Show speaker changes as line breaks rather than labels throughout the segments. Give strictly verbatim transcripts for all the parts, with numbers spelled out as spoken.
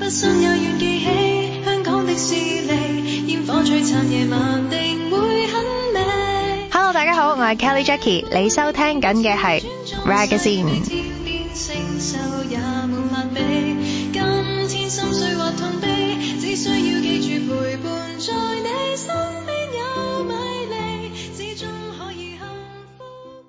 生也願記起香港的士尼，煙火璀璨夜晚定會很美。
Hello， 大家好，我係 Kelly Jackie， 你收聽緊嘅係 Ragazine。
天邊星宿也沒法比，今天心碎或痛悲，只需要記住陪伴在你身邊有美麗，始終可以幸福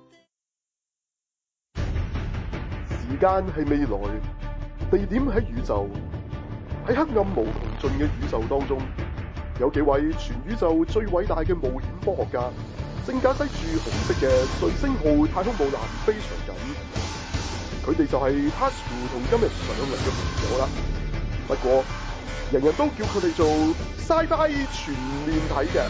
地。
時間係未來，地點喺宇宙，喺黑暗無窮盡嘅宇宙當中，有幾位全宇宙最偉大嘅冒險科學家，正駕駛住紅色嘅瑞星號太空母艦飛翔緊。佢哋就係 Tasuku 同今日上嚟嘅蘋果啦。不過，人人都叫佢哋做 Sci-Fi 全面睇嘅。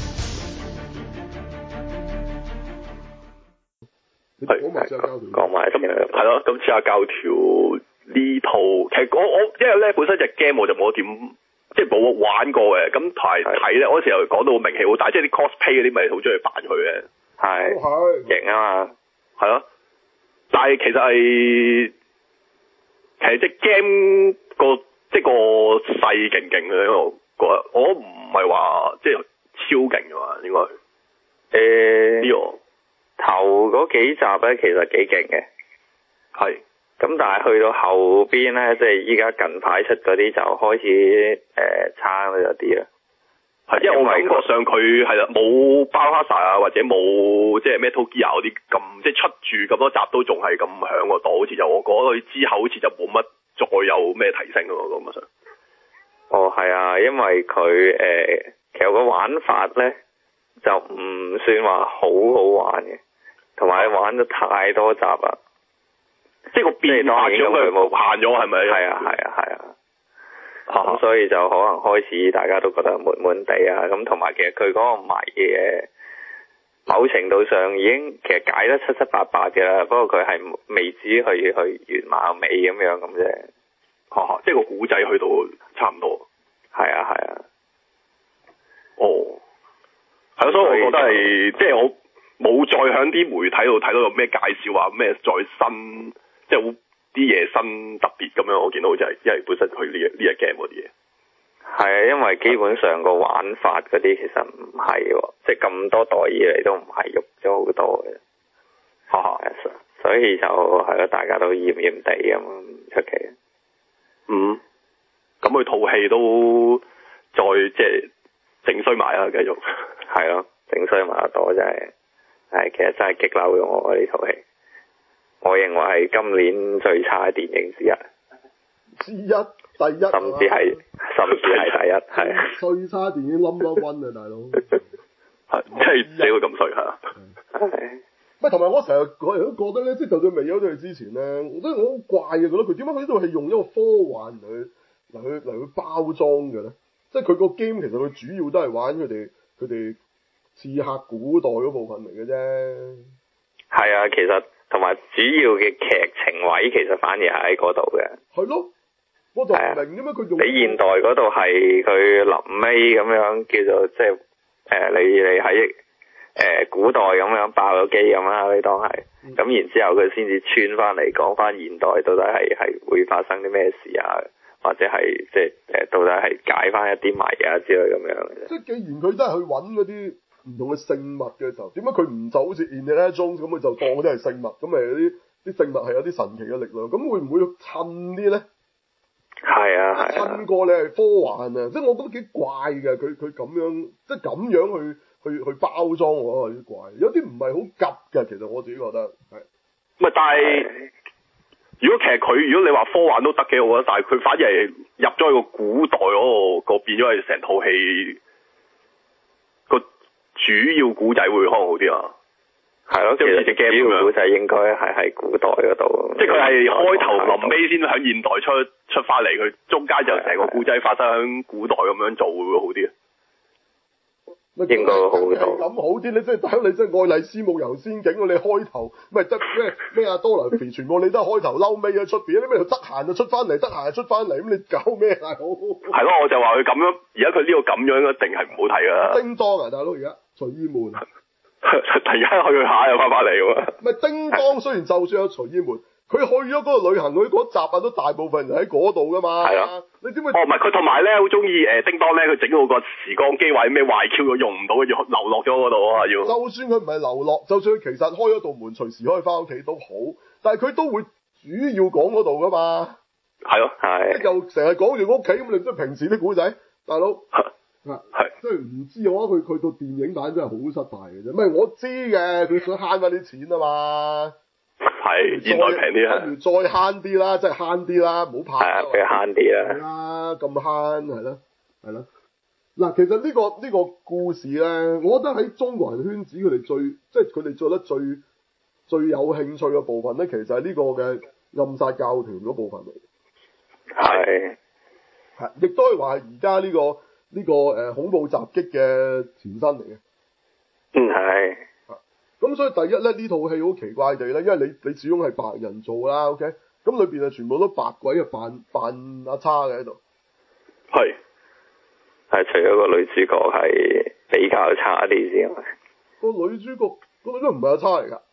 係講埋咁樣，係咯。咁似下教條呢套，其實我我因為咧本身隻 game 我就冇點即係冇玩過嘅，咁台睇咧嗰時候講到名氣好大，即係啲 cosplay 嗰啲咪好中意扮佢嘅，係型啊嘛，係咯。但係其實係其實隻 game 個即係個勢勁勁嘅，我覺得我唔係話即係超勁嘅嘛，應該誒呢個。頭嗰幾集咧，其實幾勁嘅，係。咁但係去到後邊咧，即係依家近排出嗰啲就開始誒、呃、差咗啲啦。係，因為我感覺上佢係啦，冇包哈薩啊，或者冇即係 Metal Gear 嗰啲咁，即係出住咁多集都仲係咁響個度，好似就我覺得佢之後好似就冇乜再有咩提升咯，咁啊上。哦，係啊，因為佢誒、呃、其實個玩法咧就唔算話好好玩嘅。同埋玩咗太多集啦，即係個變化咗佢冇限咗係咪？係啊係啊係啊，咁、啊、所以就可能開始大家都覺得悶悶地啊，咁同埋其實佢嗰個謎嘅某程度上已經其實解得七七八八嘅啦，不過佢係未至於去去完馬尾咁樣咁啫，啊、即係個古仔去到差唔多，係啊係啊，哦，係咯，所以我覺得係即係我。冇再響啲媒體度睇到有咩介紹話咩再新，即係好啲嘢新特別咁樣，我見到就係因為本身佢呢呢隻 game 嗰啲嘢。係啊，因為基本上個玩法嗰啲其實唔係喎，即係咁多代以嚟都唔係喐咗好多嘅。哈哈，所以就係咯，大家都厭厭地咁唔出奇。嗯，咁佢套戲都再即係整衰埋啦，繼續。係咯，整衰埋得多真係。係，其實真係激嬲咗我呢套戲，我認為係今年最差嘅電影之一，
之一第一，
甚至係甚至係第一，係
最差電影 number one 啊，大佬，
係即係死到咁衰嚇，係。
唔係同埋我成日個人都覺得咧，即係就算未有咗佢之前咧，我覺得我好怪嘅，覺得佢點解佢呢度係用一個科幻嚟去嚟去嚟去包裝嘅咧？即係佢個 game 其實佢主要都係玩佢哋佢哋。刺客古代嗰部分嚟嘅啫，係啊，其實同埋主要嘅劇情位其實反而係喺嗰度嘅，係咯，我就唔明點解佢用喺現代嗰度係佢臨尾咁樣叫做即係誒你你喺誒、呃、古代咁樣爆咗機咁啦，你當係咁、嗯、然之後佢先至穿翻嚟講翻現代到底係係會發生啲咩事啊，或者係即係誒到底係解翻一啲謎啊之類咁樣嘅。即係既然佢都係去揾嗰啲唔同嘅聖物嘅時候，點解佢唔就好似 Indiana Jones 咁，佢就當嗰啲係聖物，咁咪啲啲聖物係有啲神奇嘅力量，咁會唔會襯啲咧？係啊係啊，襯過你係科幻啊，即係我覺得幾怪嘅，佢佢咁樣即係咁樣去去去包裝我覺得有啲怪，有啲唔係好夾嘅，其實我自己覺得係。唔係，但係如果其實佢如果你話科幻都得嘅，我覺得，但係佢反而係入咗去個古代嗰個個變咗係成套戲。主要古仔會可能好啲啊，係咯，其實隻 game 主要古仔應該係喺古代嗰度，即係佢係開頭臨尾先喺現代出出翻嚟，佢中間就成個古仔發生喺古代咁樣做會唔會好啲啊？應該好多。咁好啲咧，即係等你即係愛麗絲夢遊仙境，你開頭唔係得咩咩阿多萊菲，全部你都係開頭嬲尾喺出邊，你咩得閒就出翻嚟，得閒就出翻嚟，咁你搞咩大佬？係咯，我就話佢咁樣，而家佢呢個咁樣一定係唔好睇噶啦。叮當啊，大佬而家隨意門，突然間去去下又翻翻嚟喎。唔係叮當，雖然就算有隨意門， 佢去咗嗰個旅行，佢嗰集啊都大部分人喺嗰度噶嘛。
係啊。
你點會？
哦，唔係佢同埋咧，好中意誒叮當咧，佢整到個時光機或者咩壞 Q 咗用唔到，要流落咗嗰度啊要。
就算佢唔係流落，就算佢其實開咗道門，隨時可以翻屋企都好，但係佢都會主要講嗰度噶嘛。
係咯，係。
又成日講住屋企咁，你即係平時啲古仔，大佬。係，即係唔知嘅話，佢佢套電影版真係好失敗嘅啫。唔係我知嘅，佢想慳翻啲錢啊嘛。
係，現代平啲啊。不如再慳啲啦，即係慳啲啦，唔好怕。係啊，俾佢慳啲啊。係啦，咁慳係啦，係啦。嗱，其實呢個呢個故事咧，我覺得喺中國人圈子佢哋最，即係佢哋做得最最有興趣嘅部分咧，其實係呢個嘅暗殺教團嗰部分嚟。係。係，亦都係話係而家呢個。呢、這個誒、呃、恐怖襲擊嘅前身嚟嘅，嗯係，咁所以第一咧呢套戲好奇怪地咧，因為你你始終係白人做啦 ，OK，咁裏邊啊全部都白鬼啊扮扮阿叉嘅喺度，係，係除咗個女主角係比較差啲之外，個女主角個女主角唔係阿叉嚟㗎，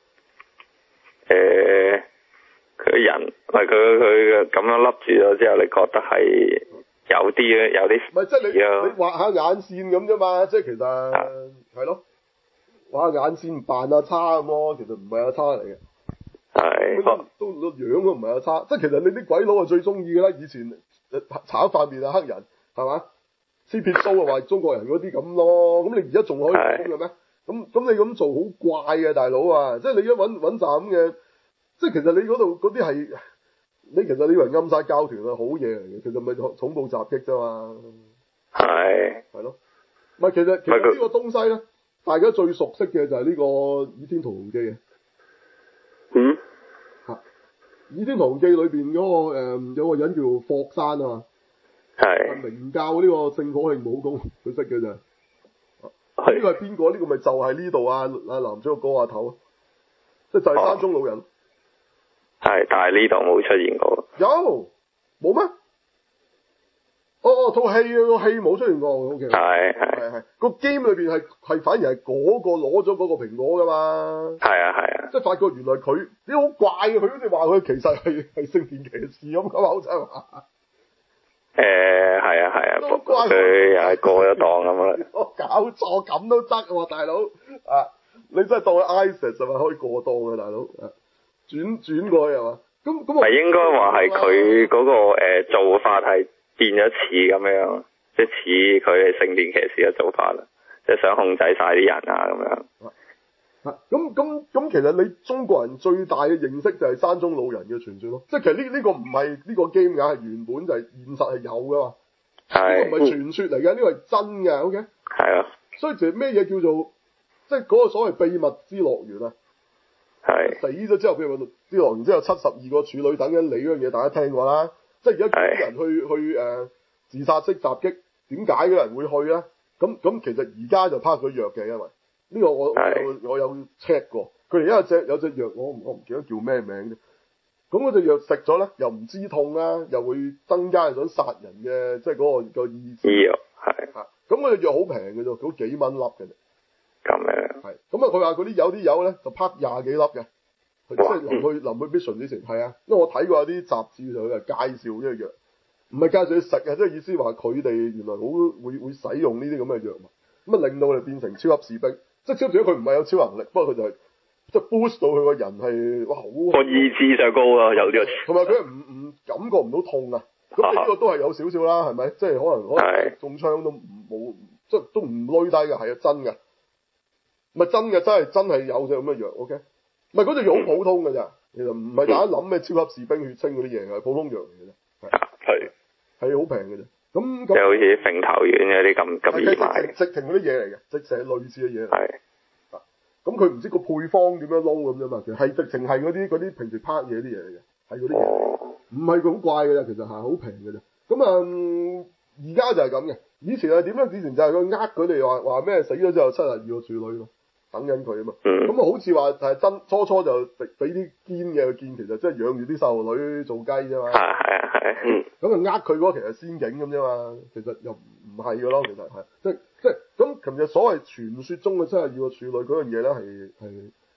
誒佢人唔係佢佢咁樣笠住咗之後，你覺得係？有啲嘅，有啲唔係即係你你畫下眼線咁啫嘛，即係其實係咯，畫下眼線扮阿叉咁咯，其實唔係阿叉嚟嘅，係都都個樣都唔係阿叉，即係其實你啲鬼佬係最中意嘅啦，以前炒塊面啊黑人係嘛，黐撇鬚啊話中國人嗰啲咁咯，咁你而家仲可以咁嘅咩？咁咁你咁做好怪嘅大佬啊，即係你一揾揾站咁嘅，即係其實你嗰度嗰啲係。你其實你以為暗殺教團係好嘢嚟嘅，其實咪恐怖襲擊啫嘛。係。係咯。唔係其實其實呢個東西咧，大家最熟悉嘅就係呢個《倚天屠龍記》啊。嗯。嚇！《倚天屠龍記》裏邊嗰個誒有個人叫霍山啊嘛。係。明教呢個聖火慶武功，佢識嘅咋。係。呢個係邊個？呢個咪就係呢度啊！啊男主角嗰個頭，即係就係山中老人。係，但係呢度冇出現過。有，冇咩？哦哦，套戲啊，個戲冇出現過。O K。係係係係，個 game 裏邊係係反而係嗰個攞咗嗰個蘋果噶嘛。係啊係啊。即係發覺原來佢，你好怪嘅，佢好似話佢其實係係聖殿騎士咁噶嘛，好似係嘛？誒，係啊係啊，不過佢又係過咗檔咁啦。我搞錯咁都得喎，大佬啊！你真係當佢 Isis 係咪可以過檔嘅大佬？轉轉過去係嘛？咁咁係應該話係佢嗰個誒、呃、做法係變咗似咁樣，即係似佢係聖殿騎士嘅做法啦，即係想控制晒啲人啊咁樣。啊，咁咁咁，其實你中國人最大嘅認識就係山中老人嘅傳說咯，即係其實呢呢、呢個唔係呢個 game 㗎，係原本就係現實係有㗎嘛。係。呢個唔係傳說嚟嘅，呢個係真嘅，OK。係啊。所以其實咩嘢叫做即係嗰個所謂秘密之樂園啊？係死咗之後，譬如話之樂園之後七十二個處女等緊你嗰樣嘢，大家聽過啦。即係而家啲人去去誒、呃、自殺式襲擊，點解嘅人會去咧？咁咁其實而家就拋佢藥嘅，因為呢個我我有我有 check 過，佢哋而家有隻有隻藥，我我唔記得叫咩名啫。咁嗰隻藥食咗咧，又唔知痛啦，又會增加想殺人嘅，即係嗰個個意志。醫藥係嚇，咁嗰隻藥好平嘅啫，嗰幾蚊粒嘅啫。咁樣係，咁啊佢話嗰啲有啲友咧就拍廿幾粒嘅，即係臨去臨去 mission 之前係啊，因為我睇過有啲雜誌就介紹呢個藥，唔係介紹你食啊，即係意思話佢哋原來好會會使用呢啲咁嘅藥物，咁啊令到佢哋變成超級士兵，即係超級士兵佢唔係有超能力，不過佢就係即係 boost 到佢個人係哇好個意志上高啊，有啲同埋佢係唔唔感覺唔到痛啊，咁你呢個都係有少少啦，係咪？即係可能可能中槍都冇，即係都唔累低嘅，係啊真嘅。唔係真嘅，真係真係有隻咁嘅藥 ，OK？唔係嗰隻藥好普通嘅咋，其實唔係大家諗咩超級士兵血清嗰啲嘢嘅，普通藥嚟嘅啫。係係好平嘅啫。咁咁即係好似揈頭丸嗰啲咁咁易買。直情嗰啲嘢嚟嘅，直成係類似嘅嘢。係。咁佢唔知個配方點樣撈咁啫嘛，其實係直情係嗰啲嗰啲平時拍嘢啲嘢嚟嘅，係嗰啲嘢。唔係咁怪嘅啫，其實係好平嘅啫。咁啊，而家就係咁嘅。以前係點咧？以前就係佢呃佢哋話話咩死咗之後七十二個處女咯。等緊佢啊嘛，咁啊、嗯、好似話係真初初就俾啲堅嘅佢見，其實即係養住啲細路女做雞啫嘛。係係啊係。嗯。咁啊呃佢嗰個其實仙境咁啫嘛，其實又唔係嘅咯，其實係即即咁。其實所謂傳說中嘅七十二個處女嗰樣嘢咧係係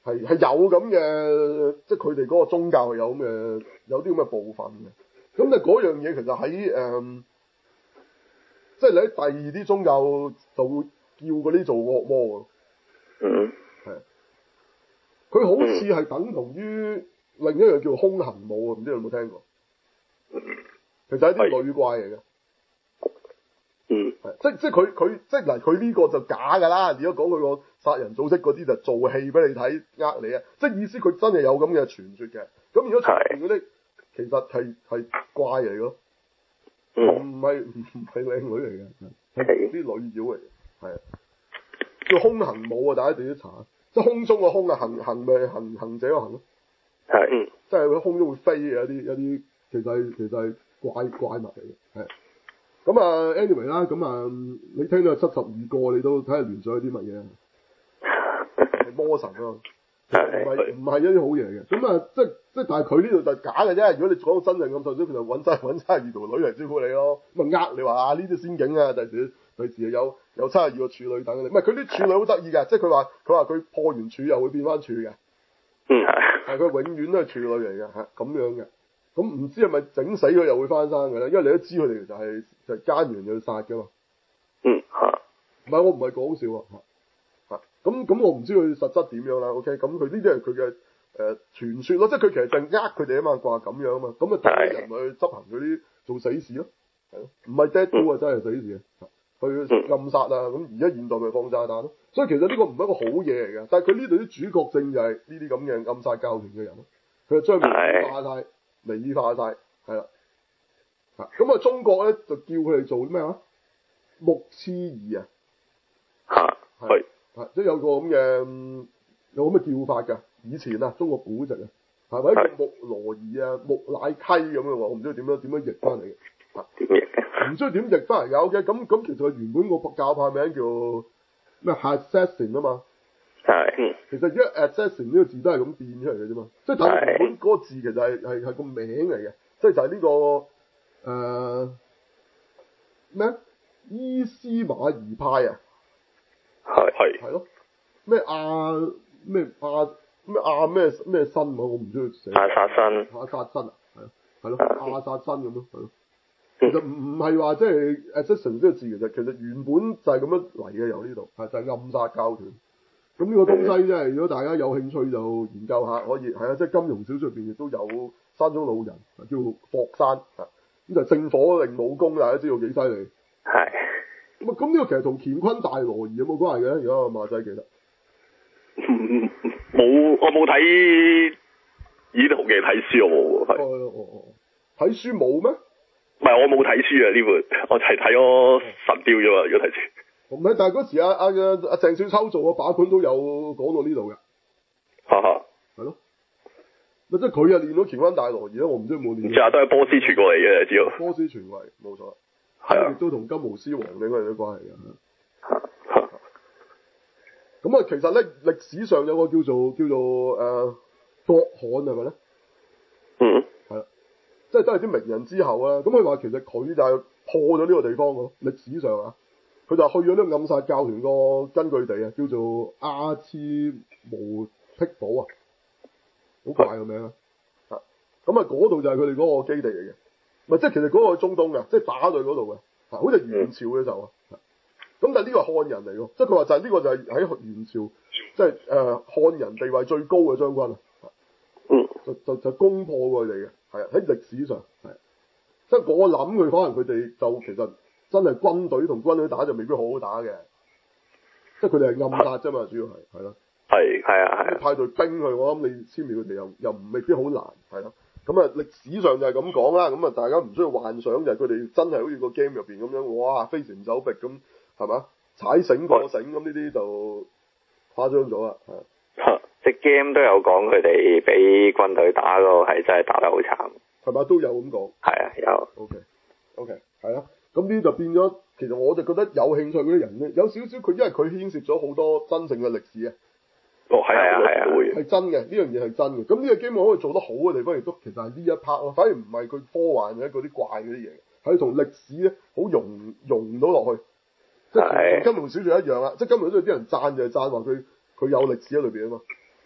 係係有咁嘅，即係佢哋嗰個宗教係有咁嘅，有啲咁嘅部分嘅。咁但係嗰樣嘢其實喺誒，即係你喺第二啲宗教就會叫嗰啲做惡魔㗎。
嗯。
係。佢好似係等同於另一樣叫空行母啊，唔知你有冇聽過？其實係啲女怪嚟嘅。
嗯。
係，即即係佢佢即係嗱，佢呢個就假㗎啦。如果講佢個殺人組織嗰啲就做戲俾你睇，呃你啊！即係意思佢真係有咁嘅傳說嘅。咁如果傳說嗰啲其實係係怪嚟咯，唔係唔係靚女嚟嘅，係啲女妖嚟嘅，係啊，叫空行母啊！大家自己查，即係空中個空啊，行行咪行行者個行咯，
係，嗯，
即係佢空中會飛嘅一啲一啲，其實係其實係怪怪物嚟嘅，係。咁啊 anyway 啦，咁啊你聽到七十二個，你都睇下聯想啲乜嘢？係魔神啊，唔係唔係一啲好嘢嘅。咁啊，即係即係，但係佢呢度就假嘅啫。如果你講到真正咁，就佢就揾真揾七十二條女嚟招呼你咯。咁啊呃你話啊呢啲仙境啊，第時第時有有七十二個處女等你。唔係佢啲處女好得意嘅，即係佢話佢話佢破完處又會變翻處嘅。
嗯係。
係佢永遠都係處女嚟嘅，係咁樣嘅。咁唔知係咪整死佢又會翻生嘅咧？因為你都知佢哋就係就係奸完就要殺噶嘛。
嗯嚇。
唔係我唔係講笑啊。嚇咁咁我唔知佢實質點樣啦。OK，咁佢呢啲係佢嘅誒傳說咯，即係佢其實就係呃佢哋啊嘛，話咁樣啊嘛，咁啊啲人去執行嗰啲做死事咯，係咯，唔係 Deadpool啊，真係死事嘅，去暗殺啊，咁而家現代咪放炸彈咯，所以其實呢個唔係一個好嘢嚟嘅，但係佢呢度啲主角正就係呢啲咁嘅暗殺教團嘅人咯，佢就將佢美化晒、美化晒，係啦，嚇咁啊中國咧就叫佢哋做咩話？木刺兒啊，
嚇係。
係，即係有個咁嘅有咁嘅叫法㗎。以前啊，中國古籍啊，係咪叫木羅兒啊、木乃溪咁樣喎？我唔知佢點樣點樣譯翻嚟嘅。點譯？唔知佢點譯翻嚟㗎。OK，咁咁其實佢原本個教派名叫咩 Assassin 啊嘛。係。其實而家 Assassin 呢個字都係咁變出嚟嘅啫嘛。即係睇原本嗰個字其實係係係個名嚟嘅，即係就係呢、呢個誒咩、呃、伊斯馬儀派啊。係係係咯，咩亞咩亞咩亞咩咩新啊？我唔知佢寫。亞薩新。亞薩新啊，係咯係咯，亞薩新咁咯，係咯。其實唔唔係話即係 assassin 呢個字，其實其實原本就係咁樣嚟嘅，由呢度係就係、是、暗殺教團。咁呢個東西即係如果大家有興趣就研究下，可以係啊，即係金庸小說入邊亦都有山中老人，叫霍山啊，咁就正火令武功，大家知道幾犀利。係。咁啊，咁呢個其實同乾坤大挪移有冇關係嘅？如果阿馬仔記得，
冇，我冇睇呢套嘅睇書，我冇係。
哦哦哦，睇書冇咩？
唔係我冇睇書啊！呢本我係睇咗神雕啫嘛，如果睇書。
唔係，但係嗰時阿阿阿鄭少秋做嘅把本都有講到呢度嘅。哈哈。係咯。咪即係佢啊練到乾坤大挪移啦，我唔知有冇練。即係都係波斯傳過嚟嘅，只要。波斯傳過嚟，冇錯。係啊，亦都同金毛獅王應該有啲關係嘅。咁啊，其實咧歷史上有個叫做叫做誒郭侃係咪咧？嗯。係啦，即係都係啲名人之後啊。咁佢話其實佢就係破咗呢個地方嘅，歷史上啊，佢就去咗呢個暗殺教團個根據地啊，叫做阿次無辟堡啊，好怪個名啊。啊，咁啊嗰度就係佢哋嗰個基地嚟嘅。咪即係其實嗰個中東嘅，即係打去嗰度嘅，啊，好似元朝嘅時候啊，咁但係呢個係漢人嚟嘅，即係佢話就係呢個就係喺元朝，即係誒漢人地位最高嘅將軍啊，嗯，就就就攻破佢哋嘅，係啊，喺歷史上係，即係我諗佢可能佢哋就其實真係軍隊同軍隊打就未必好好打嘅，即係佢哋係暗殺啫嘛，主要係係咯，係係啊係，派隊兵去，我諗你殲滅佢哋又又唔未必好難，係咯。咁啊，歷史上就係咁講啦。咁啊，大家唔需要幻想就係佢哋真係好似個 game 入邊咁樣，哇，飛檐走壁咁，係嘛？踩繩過繩咁呢啲就誇張咗啦。係。隻 game 都有講佢哋俾軍隊打咯，係真係打得好慘。係嘛？都有咁講。係啊，有。OK。OK。係啊。咁呢就變咗，其實我就覺得有興趣嗰啲人咧，有少少佢因為佢牽涉咗好多真正嘅歷史啊。哦，係啊，係啊，係真嘅，呢樣嘢係真嘅。咁呢個 game 可以做得好嘅地方，亦都其實係呢一 part 咯。反而唔係佢科幻嘅嗰啲怪嗰啲嘢，係同歷史咧好融融到落去。即係同金庸小說一樣啦，即係金庸小說啲人讚就係讚話佢佢有歷史喺裏邊啊嘛。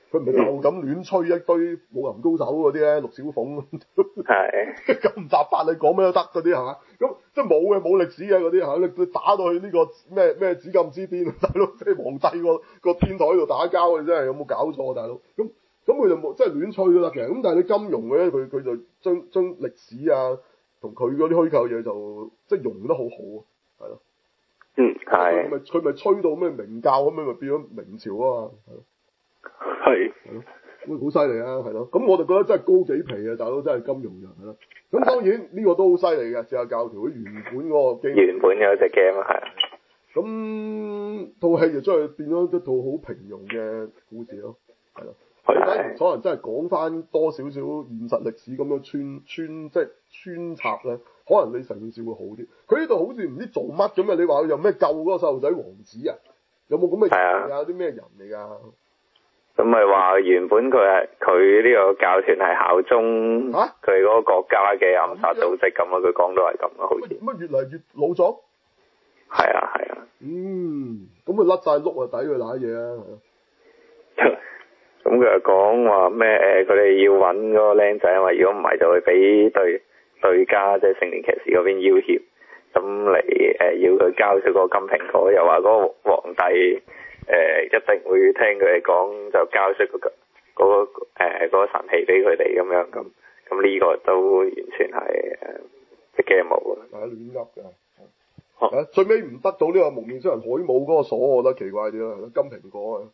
佢唔係就咁亂吹一堆武林高手嗰啲咧，陸小鳳
係
咁雜八你講咩都得嗰啲係嘛？咁即係冇嘅冇歷史嘅嗰啲嚇，你打到去呢個咩咩紫禁之巔，大佬即係皇帝個個天台度打交嘅真係有冇搞錯大佬？咁咁佢就冇即係亂吹都得嘅。咁但係你金庸嘅咧，佢佢就將將歷史啊同佢嗰啲虛構嘢就即係融得好好啊，係咯。
嗯係。
佢咪佢咪吹到咩明教咁樣，咪變咗明朝啊嘛，係咯。
係。
係咯。咁好犀利啊，係咯，咁我就覺得真係高幾皮啊，大佬真係金庸人係咯。咁當然呢個都好犀利嘅，就係教條原本嗰個 game。
原本嘅隻 game 啊，係。
咁套戲就將佢變咗一套好平庸嘅故事咯，係咯。
係。
可能真係講翻多少少現實歷史咁樣穿穿即係穿插咧，可能你成件事會好啲。佢呢度好似唔知做乜咁啊！你話有咩救嗰個細路仔王子啊？有冇咁嘅人啊？有啲咩人嚟㗎？
咁咪話原本佢係佢呢個教團係效忠佢嗰個國家嘅暗殺組織咁啊！佢講到係咁啊，好似
乜越嚟越老咗？
係啊係啊。
嗯，咁佢甩晒碌啊，抵佢揦嘢啊！
咁佢又講話咩？誒，佢哋要揾嗰個僆仔啊嘛，如果唔係就會俾對對家即係聖殿騎士嗰邊要挾，咁嚟誒要佢交出嗰個金蘋果，又話嗰個皇帝。誒、呃、一定會聽佢哋講，就交出嗰、那個嗰、那個誒、呃那個、神器俾佢哋咁樣咁，咁呢個都完全係誒即 game 冇啊！
大家亂噏㗎，最尾唔得到呢個蒙面超人海姆嗰個鎖，我覺得奇怪啲啦，金蘋果啊，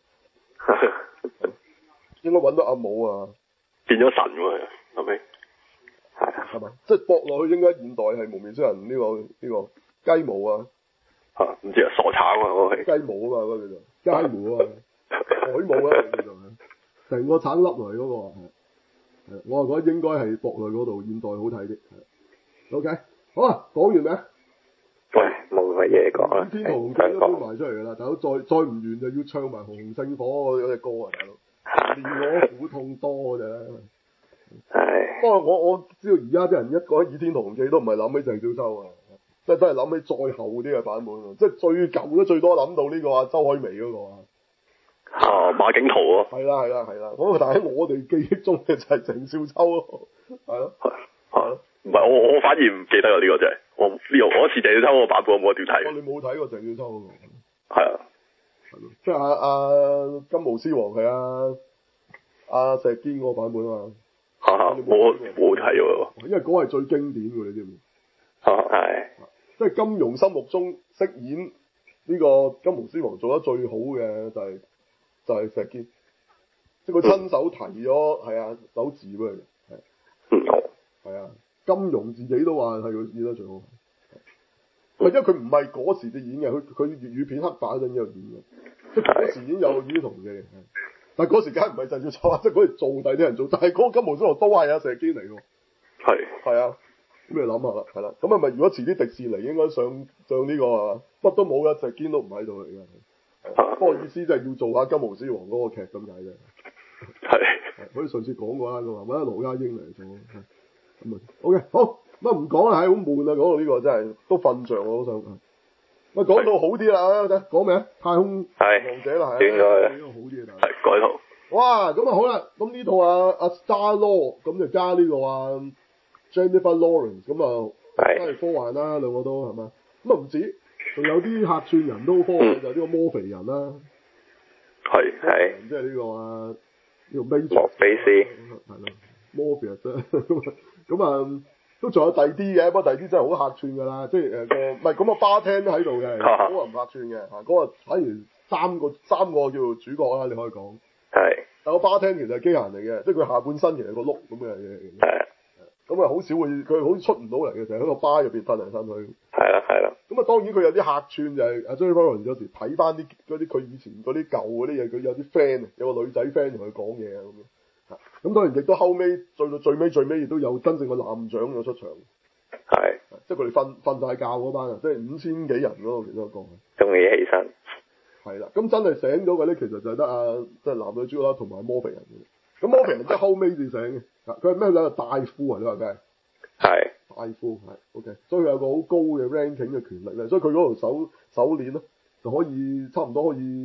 應該揾到阿姆啊，
變咗神喎，後尾
係
係咪？即係搏落去應該現代係蒙面超人呢、這個呢、這個雞毛啊！
嚇唔知啊，傻橙啊嗰個係
雞毛啊嘛嗰個叫做雞毛啊，海姆啊叫做，成個橙粒嚟嗰個係，係我係覺得應該係博類嗰度現代好睇啲。O、okay? K， 好啊，講完未？
喂，冇乜嘢講啦。
倚天屠龍記都搬埋出嚟㗎啦，大佬再再唔完就要唱埋紅紅聖火嗰隻歌啊，大佬，連我苦痛多咋。
係。
不過我我知道而家啲人一講倚天屠龍記都唔係諗起鄭少秋啊。即係都係諗起再後啲嘅版本，即係最舊都最多諗到呢個啊周海媚嗰個啊，
啊馬景濤啊，
係啦係啦係啦，咁但係喺我哋記憶中嘅就係鄭少秋咯，係咯，
係唔係我我反而唔記得啊呢、這個真係，我呢、這個我似鄭少秋個版本我冇點睇。
你冇睇過鄭少秋嗰、那個？
係啊，
係咯，即係阿阿金毛獅王係啊阿石堅嗰個版本啊嘛，
嚇、啊、我冇睇喎，
因為嗰個係最經典嘅，你知唔知？
嚇係。
即係金庸心目中飾演呢個金毛獅王做得最好嘅就係、是、就係、是、石堅，即係佢親手提咗係啊手字俾佢嘅，係，係啊，金庸自己都話係佢演得最好，唔係因為佢唔係嗰時嘅演嘅，佢佢粵語片黑白嗰陣有演嘅，即係嗰時已經有倚天屠龍記嘅，但係嗰時梗係唔係鄭少秋啊，即係嗰時做第啲人做，但係嗰個金毛獅王都係阿石堅嚟㗎，係，係啊。咁你諗下啦，係啦，咁係咪如果遲啲迪士尼應該上上呢個啊？乜都冇嘅，石堅都唔喺度嚟嘅。不過意思就係要做下金毛獅王嗰個劇咁解啫。係。好似上次講過啦，佢話揾阿羅家英嚟做。咁啊 ，OK，好，乜唔講啦，係好悶啊，講到呢個真係都瞓着我都想。喂，講到好啲啦，睇講咩啊？太空王者啦，係。應該。呢個好啲啊，
係改套。
哇，咁啊好啦，咁呢套啊阿 Star Lord 咁就加呢個啊。Jennifer Lawrence 咁啊，都係科幻啦，兩個都係嘛？咁啊唔止，仲有啲客串人都科幻，就呢個魔肥人啦，
係係，
即係呢個啊呢個 Matrix
莫比斯，
係咯，魔肥人啫，咁啊咁啊都仲有第二啲嘅，不過第二啲真係好客串㗎啦，即係誒個唔係咁個巴聽都喺度嘅，嗰個唔客串嘅嚇，嗰個睇完三個三個叫做主角啦，你可以講，
係，
但個巴聽其實係機械人嚟嘅，即係佢下半身其實係個碌咁嘅嘢嚟嘅。
係。
咁啊，好少會，佢好似出唔到嚟嘅，就喺個巴入邊瞓嚟瞓去。
係啦，係啦。咁
啊，當然佢有啲客串就係阿 Jennifer Lawrence 有時睇翻啲嗰啲佢以前嗰啲舊嗰啲嘢，佢有啲 friend 有個女仔 friend 同佢講嘢啊咁樣。咁當然亦都後尾最到最尾最尾亦都有真正嘅艦長咗出場。係。即係佢哋瞓瞓曬覺嗰班啊，即係五千幾人嗰個其中一個。
仲未起身。係
啦，咁真係醒咗嘅咧，其實就係得阿即係男女主角啦，同埋魔肥人嘅。咁魔肥人即係後尾至醒嘅。佢係咩咧？大夫啊！你話佢係係大夫係 ，OK，所以佢有個好高嘅 ranking 嘅權力咧，所以佢嗰條手手鏈咧就可以差唔多可以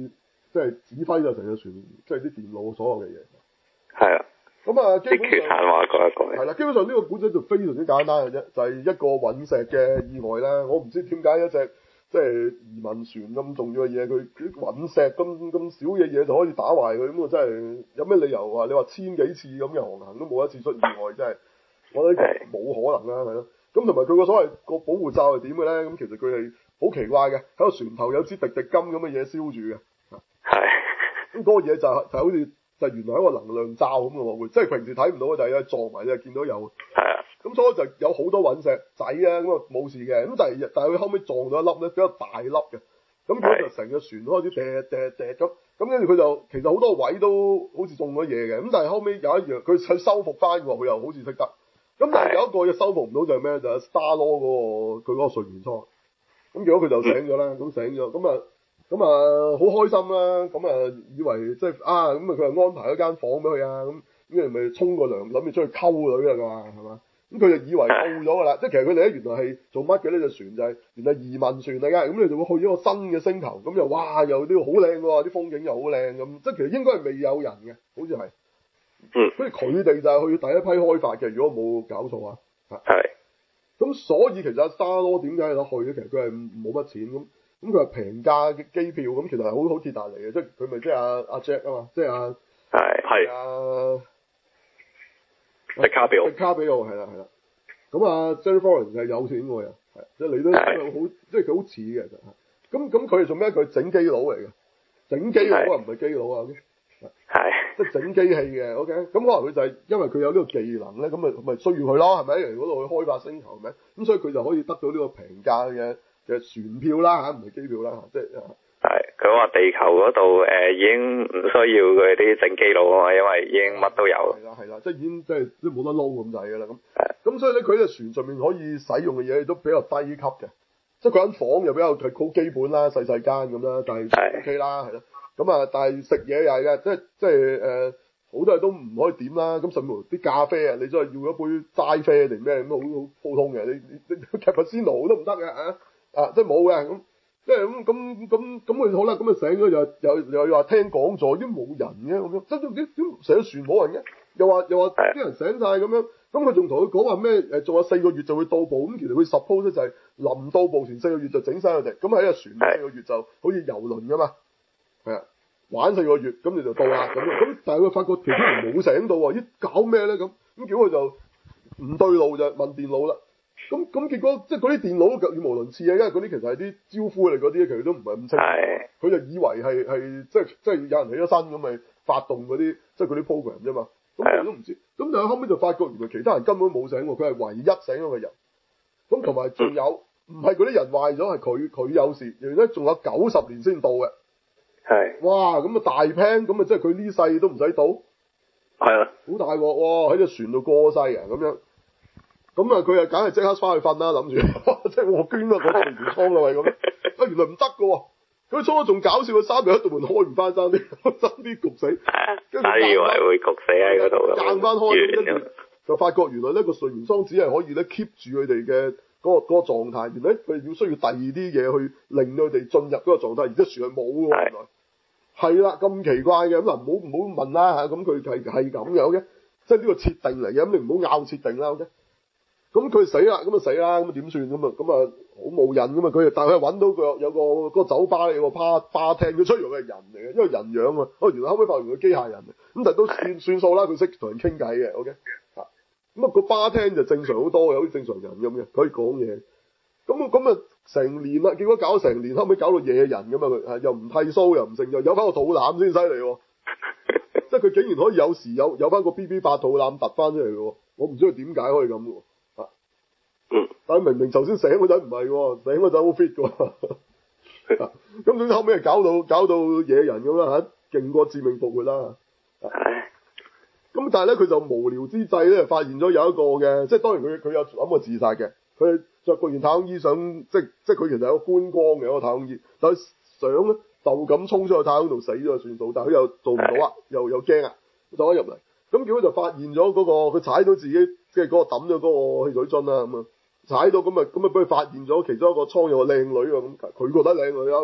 即係指揮就成隻船，即係啲電腦所有嘅嘢。
係啊。
咁啊，基本
啲決策話講一講。
係啦，基本上呢個古仔就非常之簡單嘅啫，就係、是、一個隕石嘅意外啦。我唔知點解一隻即係移民船咁重要嘅嘢，佢啲隕石咁咁少嘅嘢就可以打壞佢，咁啊真係有咩理由話你話千幾次咁嘅航行都冇一次出意外，真係我覺得冇可能啦，係咯。咁同埋佢個所謂個保護罩係點嘅咧？咁其實佢係好奇怪嘅，喺個船頭有支滴滴金咁嘅嘢燒住嘅。
係。咁
嗰個嘢就係、就好似。就原來係一個能量罩咁嘅喎，會即係平時睇唔到嘅，但係一撞埋你就見到有。
係啊。咁
所以就有好多隕石仔啊，咁啊冇事嘅。咁但係但係佢後尾撞到一粒咧，比較大粒嘅。咁佢就成個船開始掟掟掟咁，咁跟住佢就其實好多位都好似中咗嘢嘅。咁但係後尾有一樣，佢去修復翻喎，佢又好似識得。咁但係有一個嘢修復唔到就係咩？就係 Star-Lord 嗰個佢嗰個睡眠艙。咁結果佢就醒咗啦，咁醒咗，咁啊。咁啊，好開心啦！咁啊，以為即係啊，咁啊，佢就安排一間房俾佢啊，咁咁人咪沖個涼，諗住出去溝女啊嘛，係嘛？咁佢就以為到咗㗎啦，即係其實佢哋咧原來係做乜嘅呢？隻船就係原來移民船嚟㗎，咁你就會去咗個新嘅星球，咁又哇又啲好靚喎，啲風景又好靚咁，即係其實應該係未有人嘅，好似係。嗯。所以佢哋就係去第一批開發嘅，如果冇搞錯啊。係。咁所以其實阿沙羅點解有得去咧？其實佢係冇乜錢咁。咁佢係平價嘅機票，咁其實係好好鐵達嚟嘅，即係佢咪即係阿阿 Jack 啊嘛，即係阿
係係
阿
迪卡比奧，
迪卡比奧係啦係啦。咁啊 Jennifer Lawrence 係有錢喎又，係即係你都好，即係佢好似嘅其實。咁咁佢係做咩？佢整機佬嚟嘅，整機佬啊唔係機佬啊，係即係整機器嘅 ，OK。咁可能佢就係因為佢有呢個技能咧，咁咪咪需要佢咯，係咪？嚟嗰度去開發星球係咪？咁所以佢就可以得到呢個平價嘅。嘅船票啦嚇，唔係機票啦，即係
係佢話地球嗰度誒已經唔需要佢啲整機佬啊嘛，因為已經乜都有。
係啦係啦，即係已經即係都冇得撈咁滯㗎啦咁。係。咁所以咧，佢喺船上面可以使用嘅嘢都比較低級嘅，即係佢間房又比較係好基本啦，細細間咁啦，但係 OK 啦，係咯。咁啊，但係食嘢又係嘅，即係即係誒好多嘢都唔可以點啦。咁甚至乎啲咖啡啊，你真係要一杯齋啡定咩咁好好普通嘅，你你你 cappuccino 都唔得嘅嚇。啊，即係冇嘅咁，即係咁咁咁咁佢好啦，咁啊醒咗又又又話聽講座，已經冇人嘅咁樣，即係點點成船冇人嘅，又話又話啲人醒晒咁樣，咁佢仲同佢講話咩？誒，仲有四個月就會到埗，咁其實佢 suppose 咧就係臨到埗前四個月就整晒佢哋，咁喺個船四個月就好似遊輪噶嘛，係啊，玩四個月咁你就到啦咁樣，咁但係佢發覺其他人冇醒到喎，咦搞咩咧咁？咁結果佢就唔對路就問電腦啦。咁咁結果即係嗰啲電腦都語無倫次啊，因為嗰啲其實係啲招呼嚟嗰啲，其實都唔係咁清楚。佢就以為係係即係即係有人起咗身咁咪發動嗰啲即係嗰啲 program 啫嘛。咁佢都唔知。咁但係後尾就發覺原來其他人根本冇醒喎，佢係唯一醒咗嘅人。咁同埋仲有唔係嗰啲人壞咗，係佢佢有事，原來仲有九十年先到嘅。係。哇！咁啊大 plan，咁啊即係佢呢世都唔使到。係啊。好大鑊喎！喺隻船度過世啊咁樣。咁啊，佢啊，梗係即刻翻去瞓啦，諗住，即係我捐啊，嗰個魚倉啊，喂咁。啊，原來唔得噶喎！佢初仲搞笑，佢三日喺度門開唔翻，爭啲爭啲焗死。跟住以為會焗死喺嗰度。硬翻開，跟住就發覺原來呢個睡眠艙只係可以咧 keep 住佢哋嘅嗰個嗰個狀態，原來佢哋要需要第二啲嘢去令到佢哋進入嗰個狀態，而且船係冇喎，原來。係啦，咁奇怪嘅咁嗱，唔好唔好問啦嚇，咁佢係係咁嘅 OK，即係呢個設定嚟嘅，咁你唔好拗設定啦 OK。咁佢死啦，咁啊死啦，咁啊點算咁啊？咁啊好冇癮咁啊！佢但係佢揾到個有個嗰個酒吧有個吧吧廳，佢出嚟係人嚟嘅，因為人樣啊。哦，原來後尾發現佢機械人，咁但係都算算數啦，佢識同人傾偈嘅。OK，啊，咁啊個吧廳就正常好多嘅，好似正常人咁嘅，可以講嘢。咁啊咁啊成年啦，結果搞成年，後尾搞到野人咁啊佢，又唔剃鬚又唔剩，又有翻個肚腩先犀利喎。即係佢竟然可以有時有有翻個 B B 八肚腩突翻出嚟嘅喎，我唔知佢點解可以咁嘅喎。嗯，但係明明頭先醒嗰陣唔係喎，醒嗰陣好 fit 嘅喎，咁總之後尾係搞到搞到野人咁啦嚇，勁過致命復活啦。咁但係咧佢就無聊之際咧，發現咗有一個嘅，即係當然佢佢有諗過自殺嘅，佢着過件太空衣想，即即係佢其實有個觀光嘅一個太空衣，但係想咧就咁衝出去太空度死咗就算數，但係佢又做唔到啊，又又驚啊，走咗入嚟，咁結果就發現咗嗰個佢踩到自己即係嗰個抌咗嗰個汽水樽啦咁啊。踩到咁啊，咁啊俾佢發現咗其中一個倉有個靚女喎，咁佢覺得靚女啦 ，OK，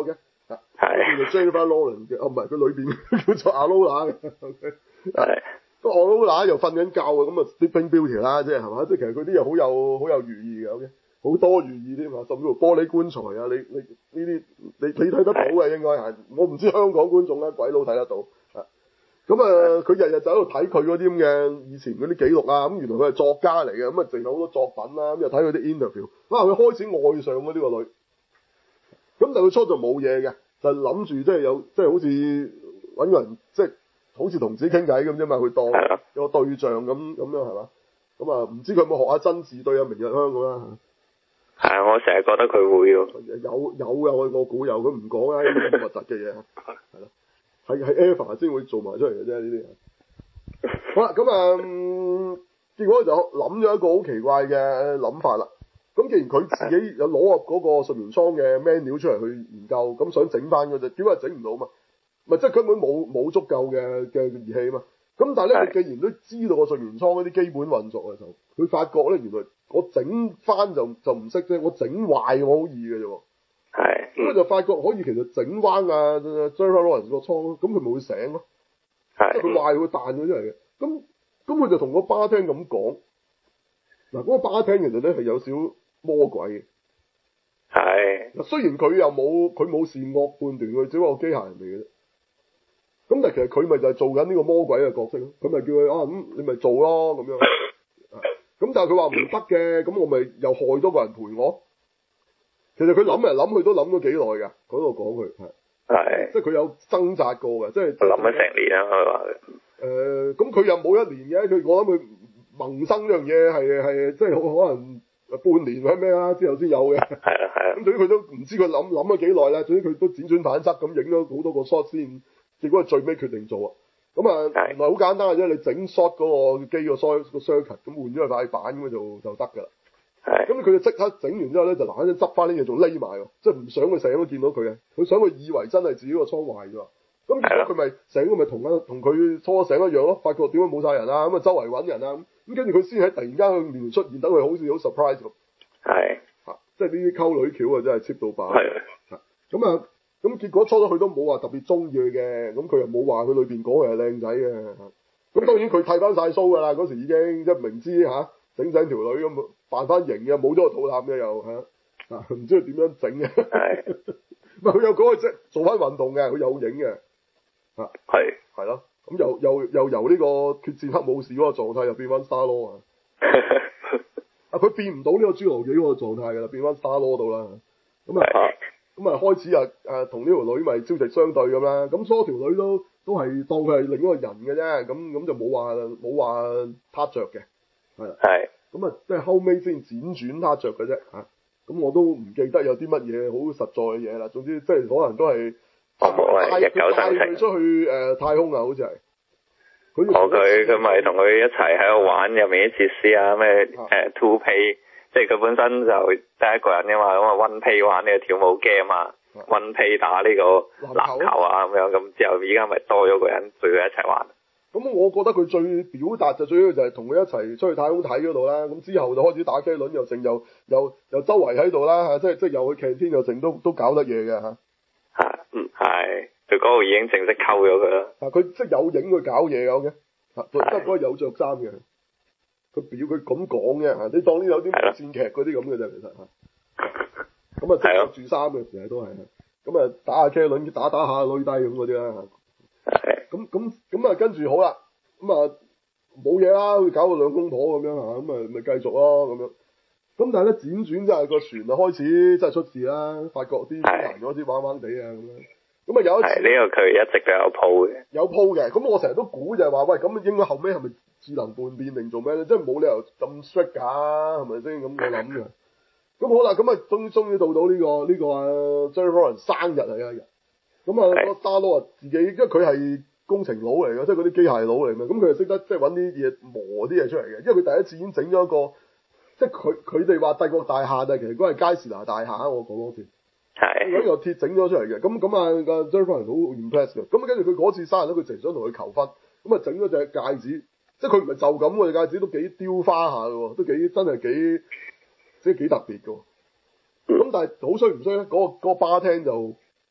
係。
叫做 Jennifer Lawrence 嘅，哦唔係，佢裏邊叫做阿 Lola 嘅。
係。
個阿 Lola 又瞓緊覺啊，咁啊 Sleeping Beauty 啦，即係係嘛，即係其實佢啲又好有好有寓意嘅，OK，好多寓意添啊，甚至乎玻璃棺材啊，你你呢啲你你睇得到嘅應該係，我唔知香港觀眾咧鬼佬睇得到。咁啊，佢日日就喺度睇佢嗰啲咁嘅以前嗰啲記錄啊，咁原來佢係作家嚟嘅，咁啊淨有好多作品啦，咁又睇佢啲 interview，哇！佢開始愛上咗呢個女，咁但係佢初就冇嘢嘅，就諗住即係有即係好似揾個人即係好似同自己傾偈咁啫嘛，佢當有個對象咁咁樣係嘛，咁啊唔知佢有冇學下真字對啊明日香咁啦。
係啊，我成日覺得佢會喎。
有有嘅，我我估有，佢唔講啊，呢啲咁核突嘅嘢，係咯。係係 Eva 先會做埋出嚟嘅啫，呢啲。好啦，咁啊、嗯，結果就諗咗一個好奇怪嘅諗法啦。咁既然佢自己有攞入嗰個睡眠艙嘅 menu 出嚟去研究，咁想整翻嗰隻，點解係整唔到嘛？咪即係根本冇冇足夠嘅嘅儀器嘛。咁但係咧，佢既然都知道個睡眠艙嗰啲基本運作嘅時候，佢發覺咧原來我整翻就就唔識啫，我整壞我好易嘅啫喎。
係，
咁佢就發覺可以其實整彎啊 Jennifer Lawrence 個倉，咁佢咪會醒咯。係，即係佢壞會彈咗出嚟嘅。咁咁佢就同個吧廳咁講，嗱嗰個吧廳其實咧係有少魔鬼嘅。係。嗱雖然佢又冇佢冇善惡判斷，佢只不過機械人嚟嘅啫。咁但係其實佢咪就係做緊呢個魔鬼嘅角色咯。佢咪叫佢啊咁你咪做咯咁樣。咁但係佢話唔得嘅，咁我咪又害多個人陪我。其實佢諗嚟諗去都諗咗幾耐㗎，嗰度講佢係，係，即係佢有掙扎過嘅，即係諗咗成年啊佢話。誒，咁佢又冇一年嘅，佢我諗佢萌生呢樣嘢係係即係可能半年或者咩啦之後先有嘅。係啊係啊。咁總之佢都唔知佢諗諗咗幾耐啦，總之佢都輾轉反側咁影咗好多個 shot 先，結果係最尾決定做啊。咁啊，原來好簡單嘅啫，你整 shot 嗰個機個 shot 個 circuit 咁換咗個塊板咁就就得㗎啦。係，咁佢就即刻整完之後咧，就嗱一陣執翻啲嘢，仲匿埋喎，即係唔想佢成日都見到佢嘅，佢想佢以為真係自己個倉壞咗，咁結果佢咪成個咪同一同佢初醒一樣咯，發覺點解冇晒人啊，咁啊周圍揾人啊，咁跟住佢先喺突然間佢面前出現，等佢好似好 surprise 咁。係，嚇，即係呢啲溝女橋啊，真係 cheap 到爆。係，嚇，咁啊，咁結果初咗佢都冇話特別中意佢嘅，咁佢又冇話佢裏邊講係靚仔嘅，咁當然佢剃翻晒須㗎啦，嗰時已經即係明知嚇。整整條女咁扮翻型嘅，冇咗個肚腩嘅又嚇，啊唔知佢點樣整嘅。係，唔係佢有嗰個即係做翻運動嘅，佢有影嘅。嚇，係係咯，咁又又又由呢個決戰黑武士嗰個狀態又變翻 Star Lord 啊。啊佢變唔到呢個侏羅紀嗰個狀態㗎啦，變翻 Star Lord 度啦。咁啊咁啊開始啊誒同呢條女咪朝夕相對咁啦。咁所有條女都都係當佢係另一個人嘅啫，咁咁就冇話冇話撻着嘅。係，咁啊，即係後尾先輾轉他着嘅啫嚇，咁我都唔記得有啲乜嘢好實在嘅嘢啦。總之即係可能都係帶佢帶佢出去誒、呃、太空啊，好似係。哦，佢佢咪同佢一齊喺度玩入面啲設施啊，咩誒 two pay，即係佢本身就得一個人嘅嘛，咁啊 one pay 玩呢個跳舞 game 啊 ，one pay 打呢個籃球啊咁樣，咁之後依家咪多咗個人陪佢一齊玩。咁我覺得佢最表達就最主要就係同佢一齊出去太空睇嗰度啦，咁之後就開始打機輪又剩又又又周圍喺度啦嚇，即係即係又去 canteen 又剩都都搞得嘢嘅嚇。係，嗯係，佢嗰度已經正式溝咗佢啦。啊，佢即係有影佢搞嘢嘅，嘅，啊，得嗰個有着衫嘅，佢表佢咁講嘅嚇，你當呢有啲無線劇嗰啲咁嘅啫，其實嚇。咁啊，着住衫嘅成日都係，咁啊打下機輪打打下累低咁嗰啲啦嚇。咁咁咁啊，跟住好啦，咁啊冇嘢啦，會搞到兩公婆咁樣嚇，咁啊咪繼續咯咁樣。咁但係咧輾轉真係個船啊開始真係出事啦，發覺啲機械開始玩玩地啊咁樣。咁啊有一次呢、呢個佢一直都有鋪嘅，有鋪嘅。咁我成日都估就係話，喂，咁應該後尾係咪智能叛變定做咩咧？即係冇理由咁 strict 㗎，係咪先？咁我諗嘅。咁好啦，咁啊終終於到到呢、呢個呢、呢個啊 Jennifer Lawrence 生日係一日。咁啊，個 Star Lord啊，自己因為佢係工程佬嚟嘅，即係嗰啲機械佬嚟嘅，咁佢就識得即係揾啲嘢磨啲嘢出嚟嘅。因為佢第一次已經整咗一個，即係佢佢哋話帝國大廈，但係其實嗰係佳士拿大廈，我講多次。係。揾個鐵整咗出嚟嘅，咁咁啊個 Jennifer 好 impress 嘅。咁跟住佢嗰次生日咧，佢成日想同佢求婚，咁啊整咗隻戒指，即係佢唔係就咁嘅戒指，都幾雕花下嘅喎，都幾真係幾即係幾特別嘅喎。咁但係好衰唔衰咧？嗰個嗰個吧廳就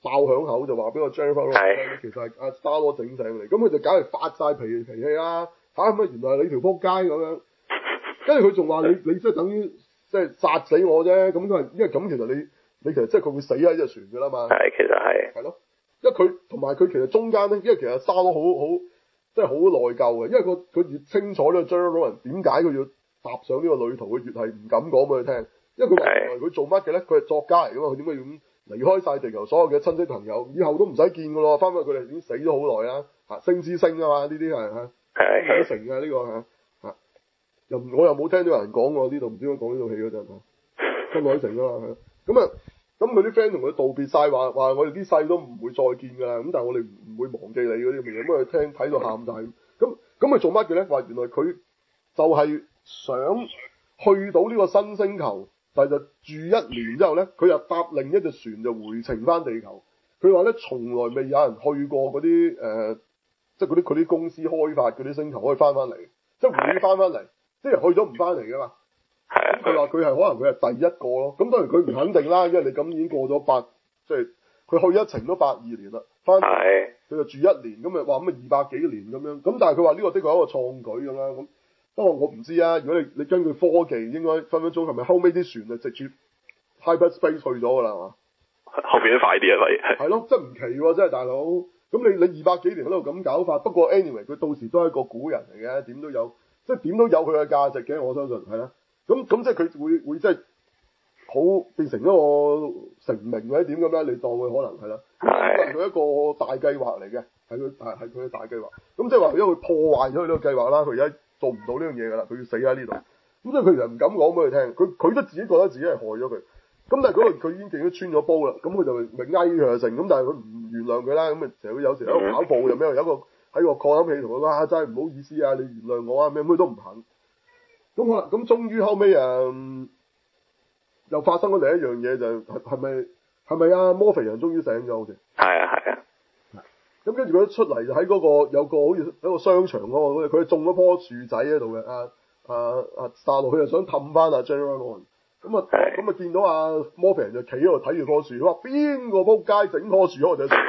爆響口，就話俾個 Jennifer Lawrence 其實係阿 Star Lord 整醒嚟，咁佢就梗係發晒脾脾氣啦嚇，咁啊原來係你條撲街咁樣，跟住佢仲話你你即係等於即係殺死我啫，咁佢係因為咁其實你你其實即係佢會死喺隻船㗎啦嘛，
係其實係
係咯，因為佢同埋佢其實中間咧，因為其實 Star Lord 好好即係好內疚嘅，因為佢佢越清楚呢個 Jennifer Lawrence 點解佢要踏上呢個旅途，佢越係唔敢講俾佢聽，因為佢話原來佢做乜嘅咧？佢係作家嚟㗎嘛，佢點解要咁離開晒地球所有嘅親戚朋友，以後都唔使見㗎咯，翻返去佢哋已經死咗好耐啦，嚇星之星啊嘛，呢啲係嚇寫成嘅呢個嚇嚇，又我又冇聽到有人講喎呢度，唔知點解講呢套戲嗰陣嚇，新海誠啊嘛，咁啊咁佢啲 friend 同佢道別晒，話話我哋啲世都唔會再見㗎啦，咁但係我哋唔會忘記你嗰啲咁嘅嘢，咁佢聽睇到喊晒，咁咁佢做乜嘅咧？話原來佢就係想去到呢個新星球。但係就住一年之後咧，佢又搭另一隻船就回程翻地球。佢話咧，從來未有人去過嗰啲誒，即係嗰啲佢啲公司開發嗰啲星球可以翻翻嚟，即係會翻翻嚟，即係去咗唔翻嚟噶嘛。咁佢話佢係可能佢係第一個咯。咁當然佢唔肯定啦，因為你咁已經過咗八，即係佢去一程都八二年啦，翻嚟佢就住一年，咁咪話咁啊二百幾年咁樣。咁但係佢話呢個的確係一個創舉咁啦咁。不過我唔知啊，如果你你根據科技，應該分分鐘係咪後尾啲船就直接 hyperspace 去咗㗎啦，係嘛？
後邊都快啲啊，咪
係咯，真唔奇喎，真係大佬。咁你你二百幾年喺度咁搞法，不過 anyway 佢到時都係一個古人嚟嘅，點都有，即係點都有佢嘅價值嘅，我相信係啦。咁咁即係佢會會即係好變成一個成名或者點咁樣，你當佢可能係啦。咁係佢一個大計劃嚟嘅，係佢係係佢嘅大計劃。咁即係話因為佢破壞咗佢呢個計劃啦，佢而家做唔到呢樣嘢㗎啦，佢要死喺呢度。咁所以佢就唔敢講俾佢聽，佢佢都自己覺得自己係害咗佢。咁但係嗰個佢已經勁都穿咗煲啦，咁佢就咪翳佢成，咁但係佢唔原諒佢啦，咁啊成日有時喺度跑步又咩，有一個喺個擴音器同佢講啊，真係唔好意思啊，你原諒我啊咩，咩都唔肯。咁好啦，咁終於後尾誒、嗯、又發生咗另一樣嘢，就係係咪係咪啊摩肥人終於醒咗好似？
係啊係啊。
咁跟住佢一出嚟就喺嗰、嗰個有個好似喺個商場嗰個，佢種咗棵樹仔喺度嘅，啊啊啊沙路佢就想氹翻阿 Jennifer Lawrence，咁啊咁啊見到阿摩肥人就企喺度睇住棵樹，佢話邊個仆街整棵樹我就食，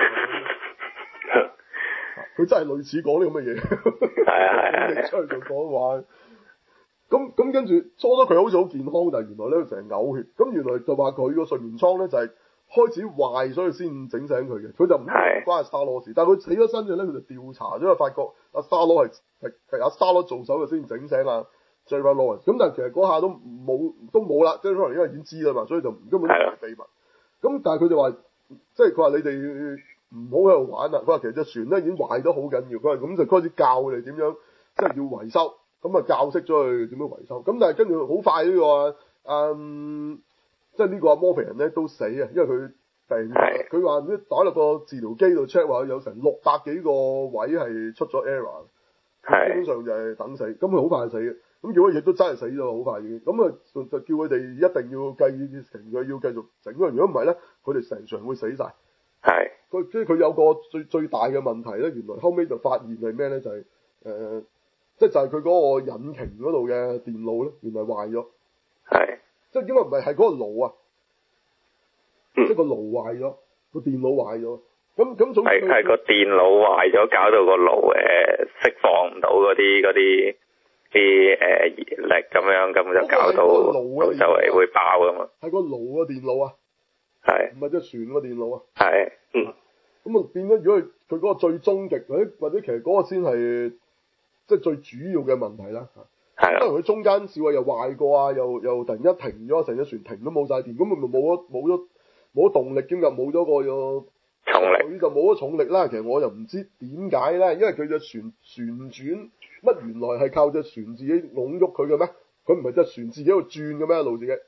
佢真係類似講啲咁嘅嘢，
係啊係啊，
出去就講話，咁咁跟住初初佢好似好健康，但係原來咧佢成日嘔血，咁原來就話佢個睡眠艙咧就係、是。開始壞，所以先整醒佢嘅。佢就唔關阿 Star Lord事，但係佢起咗身嘅咧，佢就調查咗，發覺阿 Star Lord 係係係阿 Star Lord 做手嘅先整醒阿 Jennifer Lawrence。咁但係其實嗰下都冇都冇啦 Jennifer Lawrence 因為已經知啦嘛，所以就根本唔係秘密。咁但係佢就話，即係佢話你哋唔好喺度玩啦。佢話其實隻船咧已經壞得好緊要。佢話咁就開始教佢哋點樣，即係要維修。咁啊教識咗佢點樣維修。咁但係跟住好快呢個嗯。即係呢個阿摩肥人咧都死啊，因為佢病。佢話唔知打落個治療機度 check 話有成六百幾個位係出咗 error，基本上就係等死。咁佢好快死嘅。咁結果亦都真係死咗，好快已經。咁啊就就叫佢哋一定要繼承佢要繼續整。如果唔係咧，佢哋成場會死晒。
係。
佢即係佢有個最最大嘅問題咧，原來後尾就發現係咩咧？就係、是、誒、呃，即係就係佢嗰個引擎嗰度嘅電腦咧，原來壞咗。
係。
即係應該唔係係嗰個爐啊，即係個爐壞咗，個電腦壞咗。咁咁總之係
係個電腦壞咗，搞到個爐誒釋放唔到嗰啲嗰啲啲誒熱力咁樣，咁就搞到到就係會爆㗎嘛。係個爐個電腦啊，係唔係隻船個電腦啊？係，嗯。咁啊變咗，如果佢佢嗰個最終極或者或者其實嗰個先係即係最主要嘅問題啦。係可能佢中間試過又壞過啊，又又突然間停咗，成隻船停都冇晒電，咁咪冇咗冇咗冇咗動力兼及冇咗個重力，佢就冇咗重力啦。其實我又唔知點解咧，因為佢隻船旋轉乜原來係靠隻船自己攏喐佢嘅咩？佢唔係隻船自己喺度轉嘅咩？路自己？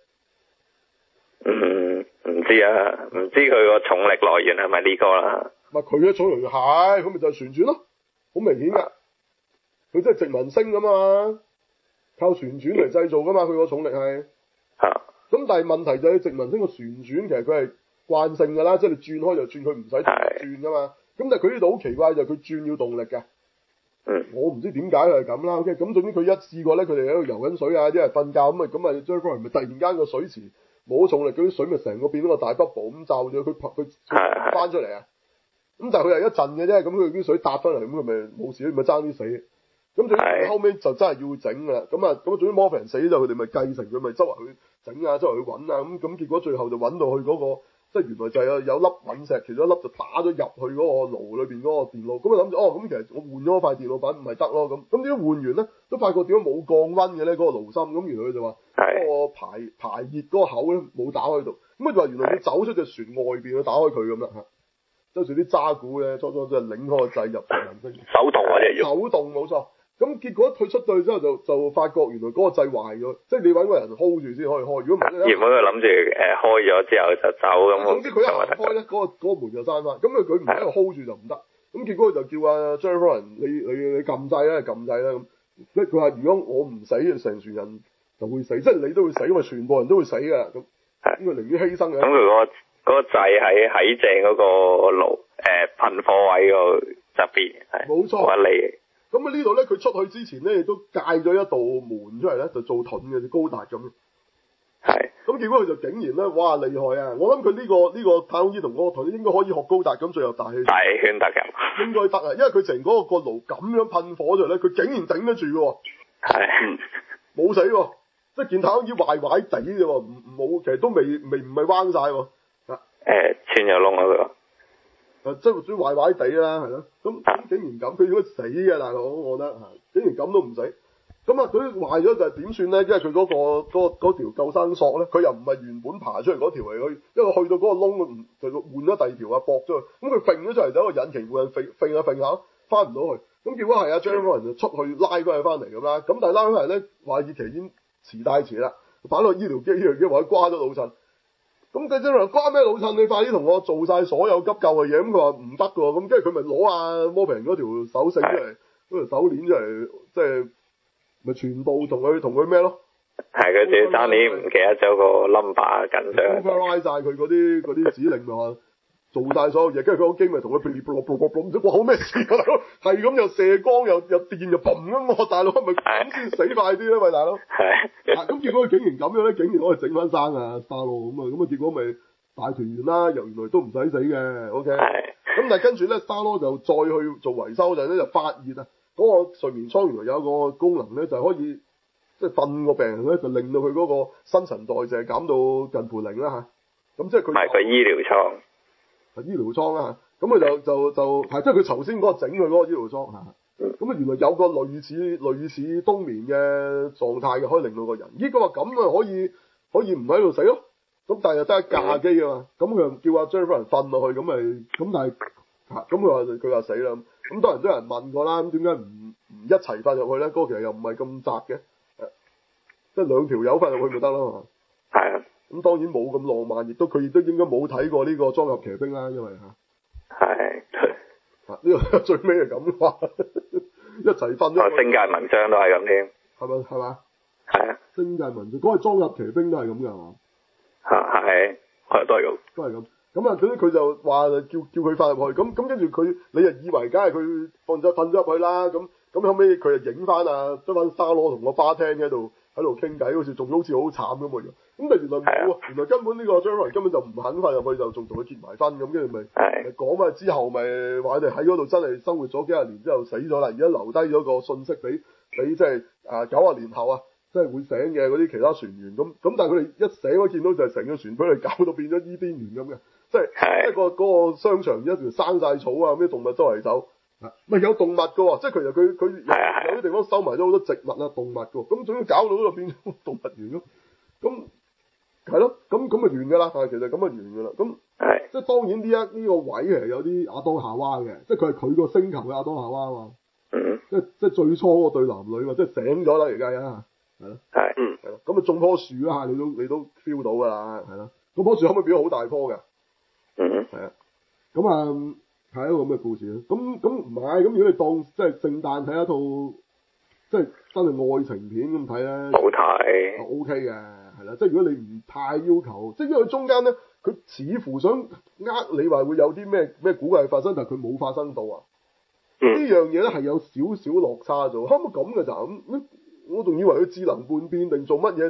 嗯，唔知啊，唔知佢個重力來源係咪呢個啦？咪佢嘅重力係，咁咪就係旋轉咯，好明顯噶，佢真係殖民星咁嘛。靠旋轉嚟製造噶嘛，佢個重力係，咁但係問題就係殖民星個旋轉其實佢係慣性噶啦，即係你轉開就轉，佢唔使轉噶嘛。咁但係佢呢度好奇怪就係佢轉要動力嘅，我唔知點解係咁啦。OK，咁總之佢一試過咧，佢哋喺度游緊水啊，啲人瞓覺咁啊，咁啊 Jennifer 咪突然間個水池
冇重力嗰啲水咪成個變咗個大 bubble 咁罩住佢，佢佢翻出嚟啊！咁但係佢係一陣嘅啫，咁佢啲水搭翻嚟，咁佢咪冇事，咪爭啲死。咁總之後尾就真係要整㗎啦。咁啊，咁啊，總之 Morphin 死咗，佢哋咪繼承佢咪周圍去整啊，周圍去揾啊。咁咁結果最後就揾到去嗰、嗰個，即係原來就係有有粒隕石，其中一粒就打咗入去嗰個爐裏邊嗰個電腦。咁啊諗住，哦，咁其實我換咗塊電腦板唔係得咯。咁咁點解換完咧，都發覺點解冇降溫嘅咧？嗰、嗰個爐芯，咁原來佢就話嗰個排排熱嗰個口咧冇打開到。咁佢就話原來要走出隻船外邊去打開佢咁啦嚇。就似啲渣古咧，初初真係擰開個掣入去人生。
手動或者要
手動冇錯。咁結果佢出到去之後就就發覺原來嗰個掣壞咗，即係你揾個人 hold 住先可以開。如果唔係咧，
原本佢諗住誒開咗之後就走咁。
總之佢一行開咧，嗰、嗰個嗰個門就閂翻。咁佢佢唔喺度 hold 住就唔得。咁結果佢就叫阿 Jennifer 你你你撳掣啦，撳掣啦咁。即係佢話如果我唔死，成船人就會死，即係你都會死，因為全部人都會死㗎。咁咁佢寧願犧牲嘅。
咁佢嗰個嗰個掣喺喺正嗰個爐誒噴火位個側邊，係
冇錯。
我嚟。
咁啊呢度咧，佢出去之前咧，亦都界咗一道門出嚟咧，就做盾嘅，高達咁。
係。
咁結果佢就竟然咧，哇厲害啊！我諗佢呢個呢、呢個太空衣同嗰個盾應該可以學高達咁，最後大氣。
大氣圈得嘅。
應該得啊，因為佢成嗰個個爐咁樣噴火出嚟咧，佢竟然頂得住嘅喎。
係。
冇死喎，即係件太空衣壞壞地啫喎，唔冇其實都未未唔係彎晒喎。啊。誒，
穿咗窿嗰個。
誒，即係算壞壞地啦，係咯，咁咁竟然咁，佢應該死嘅大佬，我覺得嚇，竟然咁都唔死，咁啊佢壞咗就係點算咧？因為佢嗰、嗰個嗰嗰條救生索咧，佢又唔係原本爬出嚟嗰條嚟，佢因為去到嗰個窿，唔就換咗第二條啊，駁咗佢，咁佢揈咗出嚟就一個引擎換揈揈下揈下，翻唔到去，咁結果係阿張嗰人就出去拉翻佢翻嚟咁啦，咁但係拉翻嚟咧，話爾奇已經遲大遲啦，擺落醫療機，醫療機話佢瓜咗腦震。咁佢真係關咩老襯？你快啲同我做晒所有急救嘅嘢。咁佢話唔得㗎喎。咁跟住佢咪攞阿 Morphin 嗰條手繩出嚟，嗰條手鏈出嚟，即係咪全部同佢同佢咩咯？係佢自己爭啲唔記得咗個 number 緊張。override 曬佢嗰啲嗰啲指令咪話做晒所有嘢，跟住佢個機咪同佢噼哩啪啦啪啦啪啦，唔知哇好咩事啊大佬？係咁又射光又又電又嘭咁喎，大佬係咪咁先死快啲咧？喂大佬。係。咁結果佢竟然咁樣咧，竟然可以整翻生啊 Star-Lord咁啊，咁啊結果咪大團圓啦，又原來都唔使死嘅 ，OK。咁但係跟住咧 Star-Lord就再去做維修就咧就發現啊，嗰個睡眠艙原來有個功能咧，就係可以即係瞓個病人咧，就令到佢嗰個新陳代謝減到近乎零啦嚇。咁即係佢。唔係佢醫療艙。係醫療艙啦嚇，咁佢就就就係即係佢頭先嗰個整佢嗰個醫療艙嚇。咁啊，原來有個類似類似冬眠嘅狀態嘅，可以令到個人。咦，佢話咁啊，可以可以唔喺度死咯。咁但係又得一架機啊嘛。咁佢又叫阿 Jennifer 瞓落去，咁咪咁但係嚇，咁佢話佢話死啦。咁當然都有人問過啦。咁點解唔唔一齊瞓入去咧？嗰、嗰個其實又唔係咁窄嘅，即係兩條友瞓入去咪得咯。係啊。咁當然冇咁浪漫，亦都佢亦都應該冇睇過呢個裝甲騎兵啦，因為嚇。係。呢個最尾係咁話，一齊瞓咗。星界文章都係咁添，係咪係嘛？係啊，星界文章嗰個裝甲騎兵都係咁嘅係嘛？嚇係，係都係咁，都係咁。咁啊，總之佢就話叫叫佢瞓入去，咁咁跟住佢，你就以為梗係佢瞓咗瞓咗入去啦。咁咁後尾佢就影翻啊，將翻沙羅同個花廳喺度喺度傾偈，好似仲好似好慘咁嘅樣。咁但原來冇啊，原來根本呢個張瑞根本就唔肯瞓入去，就仲同佢結埋婚咁，跟住咪咪講埋之後咪話佢哋喺嗰度真係生活咗幾廿年之後死咗啦，而家留低咗個信息俾俾即係啊九十年後啊，即係會醒嘅嗰啲其他船員咁咁，但係佢哋一醒我見到就係成個船俾佢搞到變咗伊甸園咁嘅，即係即係個嗰個商場一條生晒草啊，咩動物周圍走，咪有動物噶喎，即係其實佢佢有啲地方收埋咗好多植物啊動物噶，咁總之搞到嗰度變咗動物園咯，咁。係咯，咁咁咪完㗎啦，但係其實咁咪完㗎啦，咁即係當然呢一呢個位其實有啲亞當夏娃嘅，即係佢係佢個星球嘅亞當夏娃啊嘛，嗯、即係即係最初嗰對男女嘛，即係醒咗啦而家啊，係咯，係，嗯，係咯，咁啊種棵樹啦，你都你都 feel 到㗎啦，係咯，嗰棵樹可唔可以變咗好大棵㗎？嗯，係啊，咁啊係一個咁嘅故事咯，咁咁唔係，咁如果你當即係聖誕睇一套即係真係愛情片咁睇咧，好睇，就 OK 嘅。係啦，即係如果你唔太要求，即係因為佢中間咧，佢似乎想呃你話會有啲咩咩古怪發生，但係佢冇發生到啊。嗯、呢樣嘢咧係有少少落差咗，可唔可以咁嘅就咁？我仲以為佢智能半變定做乜嘢定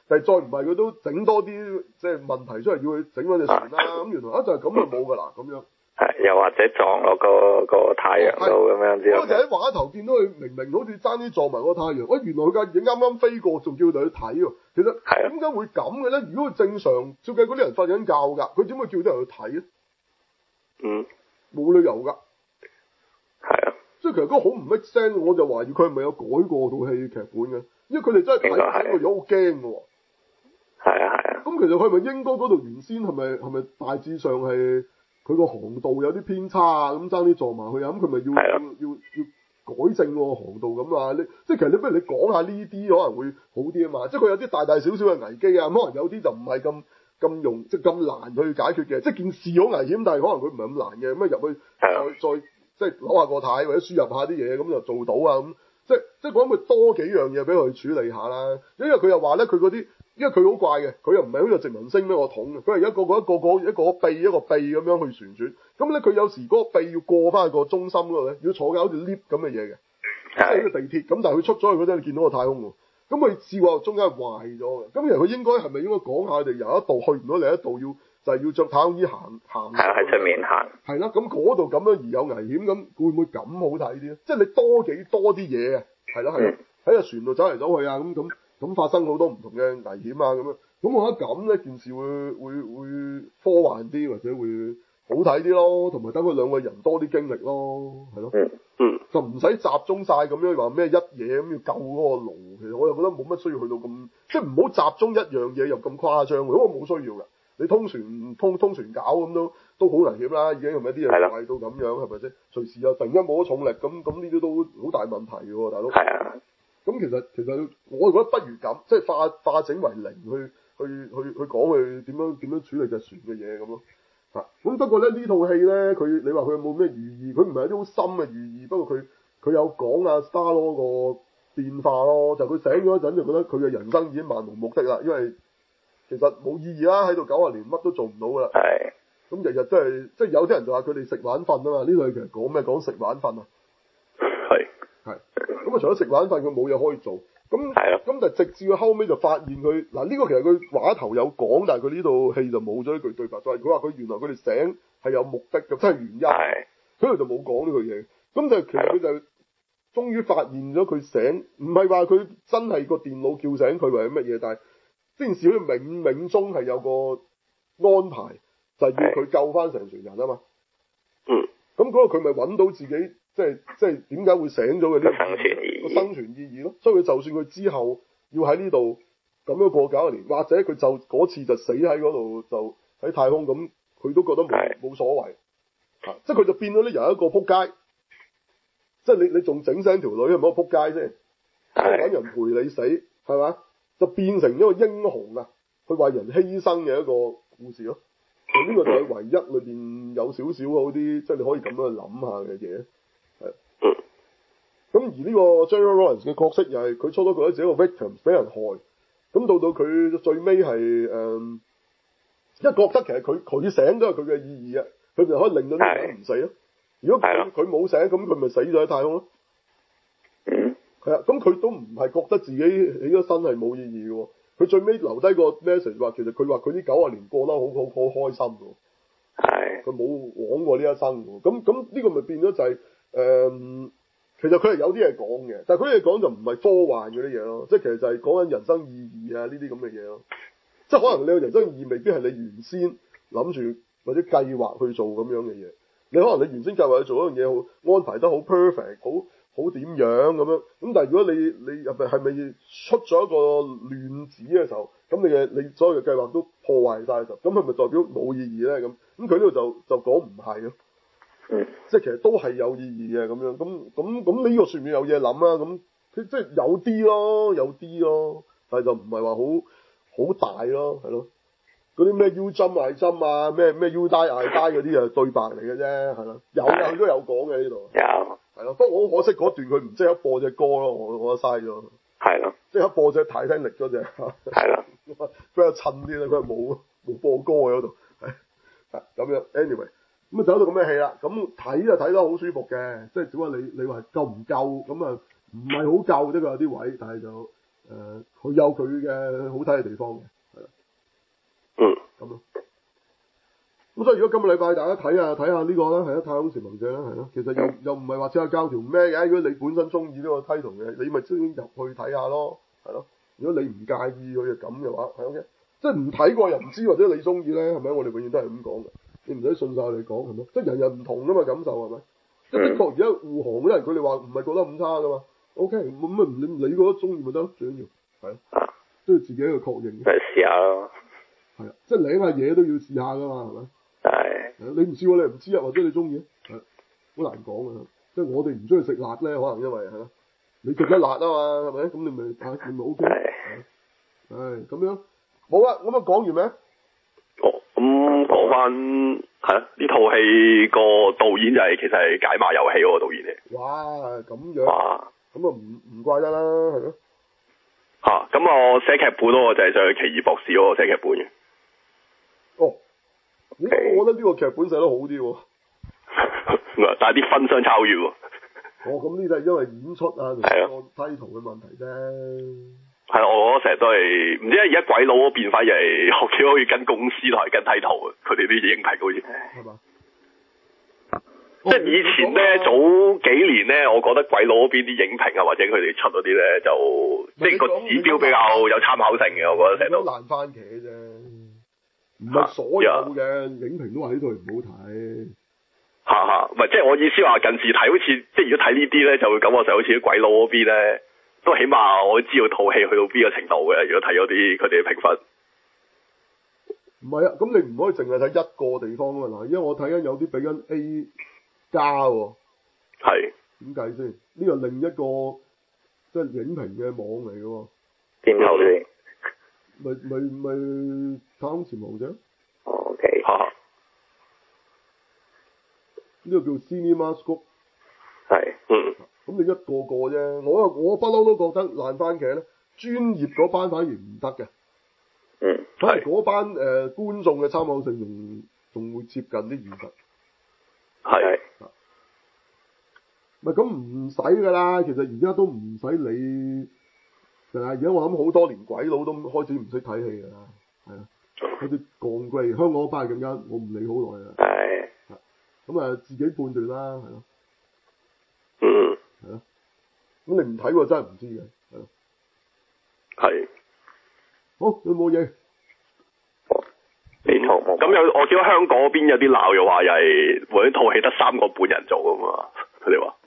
但係再唔係佢都整多啲即係問題出嚟，要佢整嗰隻船啦。咁原來啊就係咁就冇㗎啦，咁樣。
係，又或者撞落個個太陽度咁樣之類。
我就喺畫頭見到佢明明好似爭啲撞埋個太陽，喂，原來佢架影啱啱飛過，仲叫佢哋去睇喎。其實點解會咁嘅咧？如果佢正常，照計嗰啲人瞓緊覺㗎，佢點會叫啲人去睇咧？
嗯，
冇理由㗎。
係啊。
即係其實嗰個好唔 make sense，我就懷疑佢係咪有改過套戲劇本嘅？因為佢哋真係睇睇個樣好驚㗎喎。
係啊係啊。咁
其實佢係咪應該嗰度原先係咪係咪大致上係？佢個航道有啲偏差啊，咁爭啲撞埋去啊，咁佢咪要要要要改正個航道咁啊？你即係其實你不如你講下呢啲可能會好啲啊嘛，即係佢有啲大大小小嘅危機啊，可能有啲就唔係咁咁容即係咁難去解決嘅，即係件事好危險，但係可能佢唔係咁難嘅，咁啊入去再再即係扭下個軚或者輸入下啲嘢，咁就做到啊咁，即係即係講佢多幾樣嘢俾佢處理下啦，因為佢又話咧佢嗰啲。因為佢好怪嘅，佢又唔係好似殖民星咩個桶嘅，佢係一個個一個個一個臂一個臂咁樣去旋轉。咁咧佢有時嗰個臂要過翻去個中心嗰度咧，要坐緊好似 lift 咁嘅嘢嘅，即係呢個地鐵。咁但係佢出咗去嗰陣，你見到個太空喎。咁佢試過中間係壞咗嘅。咁其實佢應該係咪應該講下佢哋由一度去唔到另一度，要就係、是、要着太空衣行行？係
喺出面行。係
啦，咁嗰度咁樣而有危險，咁會唔會咁好睇啲咧？即係你多幾多啲嘢啊？係啦係啦，喺個、嗯、船度走嚟走去啊，咁咁咁發生好多唔同嘅危險啊咁樣。咁我覺得咁咧件事會會會科幻啲，或者會好睇啲咯，同埋等佢兩個人多啲經歷咯，係咯，
嗯嗯，
就唔使集中晒咁樣話咩一嘢咁要救嗰個龍，其實我又覺得冇乜需要去到咁，即係唔好集中一樣嘢又咁誇張，因為冇需要㗎。你通船通通船搞咁都都好危險啦，已經係咪啲嘢壞到咁樣係咪先？隨時又突然間冇咗重力，咁咁呢啲都好大問題嘅喎，大佬。係啊。咁其實其實我覺得不如咁，即係化化整為零去。去去去講佢點樣點樣處理隻船嘅嘢咁咯，嚇咁不過咧呢套戲咧佢你話佢有冇咩寓意？佢唔係一啲好深嘅寓意，不過佢佢有講阿 Star-Lord 個變化咯，就佢醒咗一陣就覺得佢嘅人生已經漫無目的啦，因為其實冇意義啦，喺度九十年乜都做唔到噶啦。係。咁日日真係即係有啲人就話佢哋食玩瞓啊嘛，呢套戲其實講咩？講食玩瞓啊。係。係。咁啊，除咗食玩瞓，佢冇嘢可以做。咁咁就直至佢後尾就發現佢嗱呢個其實佢畫頭有講，但係佢呢套戲就冇咗一句對白，就係佢話佢原來佢哋醒係有目的嘅，即係原因。係，佢就冇講呢句嘢。咁就其實佢就終於發現咗佢醒，唔係話佢真係個電腦叫醒佢或者乜嘢，但係呢件事好似冥冥中係有個安排，就係要佢救翻成船人啊嘛。嗯。咁嗰個佢咪揾到自己。即係即係點解會醒咗嘅呢個生存意義個生存意義咯，所以佢就算佢之後要喺呢度咁樣過九十年，或者佢就嗰次就死喺嗰度，就喺太空咁，佢都覺得冇冇所謂，啊！即係佢就變咗咧由一個撲街，即係你你仲整醒條女係咪一個撲街先？揾人陪你死係嘛？就變成一個英雄啊！去為人犧牲嘅一個故事咯。呢個就係唯一裏邊有少少好啲，即係你可以咁樣去諗下嘅嘢。咁而呢個 Jennifer Lawrence 嘅角色又係佢初初覺得自己一個 victim 俾人害，咁到到佢最尾係誒，因為覺得其實佢佢醒都係佢嘅意義啊，佢就可以令到啲人唔死咯。如果佢佢冇醒，咁佢咪死咗喺太空咯。嗯，係啊，咁佢都唔係覺得自己起咗身係冇意義嘅喎，佢最尾留低個 message 話，其實佢話佢啲九十年過得好好好開心嘅，係，佢冇枉過呢一生嘅，咁咁呢個咪變咗就係、是、誒。呃其實佢係有啲嘢講嘅，但係佢啲嘢講就唔係科幻嗰啲嘢咯，即係其實就係講緊人生意義啊呢啲咁嘅嘢咯。即係可能你個人生意義未必係你原先諗住或者計劃去做咁樣嘅嘢，你可能你原先計劃去做一樣嘢好安排得好 perfect， 好好點樣咁樣，咁但係如果你你入邊係咪出咗一個亂子嘅時候，咁你嘅你所有嘅計劃都破壞晒嘅時候，咁係咪代表冇意義咧？咁咁佢呢度就就講唔係咯。嗯，即係其實都係有意義嘅咁樣，咁咁咁呢個算唔算有嘢諗啊？咁佢即係有啲咯，有啲咯，但係就唔係話好好大咯，係咯。嗰啲咩 U jump I jump 啊，咩咩 U die I die 嗰啲啊對白嚟嘅啫，係咯，有嘅佢都有講嘅呢度。有。係咯，不過好可惜嗰段佢唔即刻播隻歌咯，我我覺得嘥咗。係咯。即刻播隻泰坦力嗰隻。係啦。比較襯啲啦，佢冇冇播歌喺嗰度，係係咁樣。Anyway。咁啊走到咁嘅戲啦，咁睇就睇得好舒服嘅，即係只不過你你話夠唔夠咁啊？唔係好夠啫，佢有啲位，但係就呃，佢有佢嘅好睇嘅地方嘅，係啦。
嗯。
咁咯。咁所以如果今個禮拜大家睇下睇下呢個啦，係啊，太空潛行者啦，係咯。其實又又唔係話即刻交條咩嘅，如果你本身中意呢個 title 嘅，你咪先入去睇下咯，係咯。如果你唔介意佢就咁嘅話，係 OK。即係唔睇過又唔知，或者你中意咧，係咪？我哋永遠都係咁講嘅，你唔使信晒我哋講，係咪？即係人人唔同噶嘛，感受係咪？即係的確而家護航嗰啲人，佢哋話唔係覺得咁差噶嘛。OK，咁咪你你覺得中意咪得咯，最緊要係都要自己去確認。
咪試下咯。
係啊，即係領下嘢都要試下噶嘛，係咪？
係。
你唔試過你唔知啊，或者你中意，係好難講啊。即係我哋唔中意食辣咧，可能因為係咯，你食得辣啊嘛，係咪？咁你咪嚇你咪 OK。係。唉，咁樣好啦，咁啊講完未？
哦，咁講翻係啊，呢套戲個導演就係、是、其實係解碼遊戲嗰個導演嚟。
哇，咁樣。
哇。
咁啊唔唔怪得啦，係咯。
嚇、啊，咁我寫劇本咯，我就係想去奇異博士嗰個寫劇本嘅。
哦。咦、欸，我覺得呢個劇本寫得好啲喎。
但係啲分相差好遠喎。
哦，咁呢就係因為演出啊同個 title 嘅問題啫。
係啊，我成日都係唔知而家鬼佬變化又係學幾可以跟公司同埋跟 title 啊，佢哋啲影評好似。係嘛？即係以前咧，早幾年咧，我覺得鬼佬嗰邊啲影評啊，或者佢哋出嗰啲咧，就即係個指標比較有參考性嘅，我覺得成日都。爛番茄啫，唔係所有嘅影評都話呢套唔好睇。嚇嚇，唔係即係我意思話近時睇好似，即係如果睇呢啲咧，就會感覺就好似啲鬼佬嗰邊咧，都起碼我知道套戲去到邊個程度嘅。如果睇咗啲佢哋嘅評分。唔係啊，咁你唔可以淨係睇一個地方啊嘛。嗱，因為我睇緊有啲俾緊 A 加喎。係。點解先？呢個另一個即係影評嘅網嚟嘅喎。邊頭先？咪咪咪太空潛航者。哦 OK。嚇。呢個叫 CinemaScope。係。嗯。咁你一個個啫，我我不嬲都覺得爛番茄咧，專業嗰班反而唔得嘅。嗯。反而嗰班誒、呃、觀眾嘅參考性仲仲會接近啲現實。係。唔係咁唔使㗎啦，其實而家都唔使理。係啊，而家我諗好多連鬼佬都開始唔識睇戲㗎啦。係啊。好似降貴，香港嗰班更加我唔理好耐啦。係。咁啊，自己判斷啦，係咯。嗯。係咯。咁你唔睇喎，真係唔知嘅，係咯。係。好，有冇嘢？呢套咁有，我見到香港嗰邊有啲鬧又話，又係為咗套戲得三個半人做㗎嘛，佢哋話。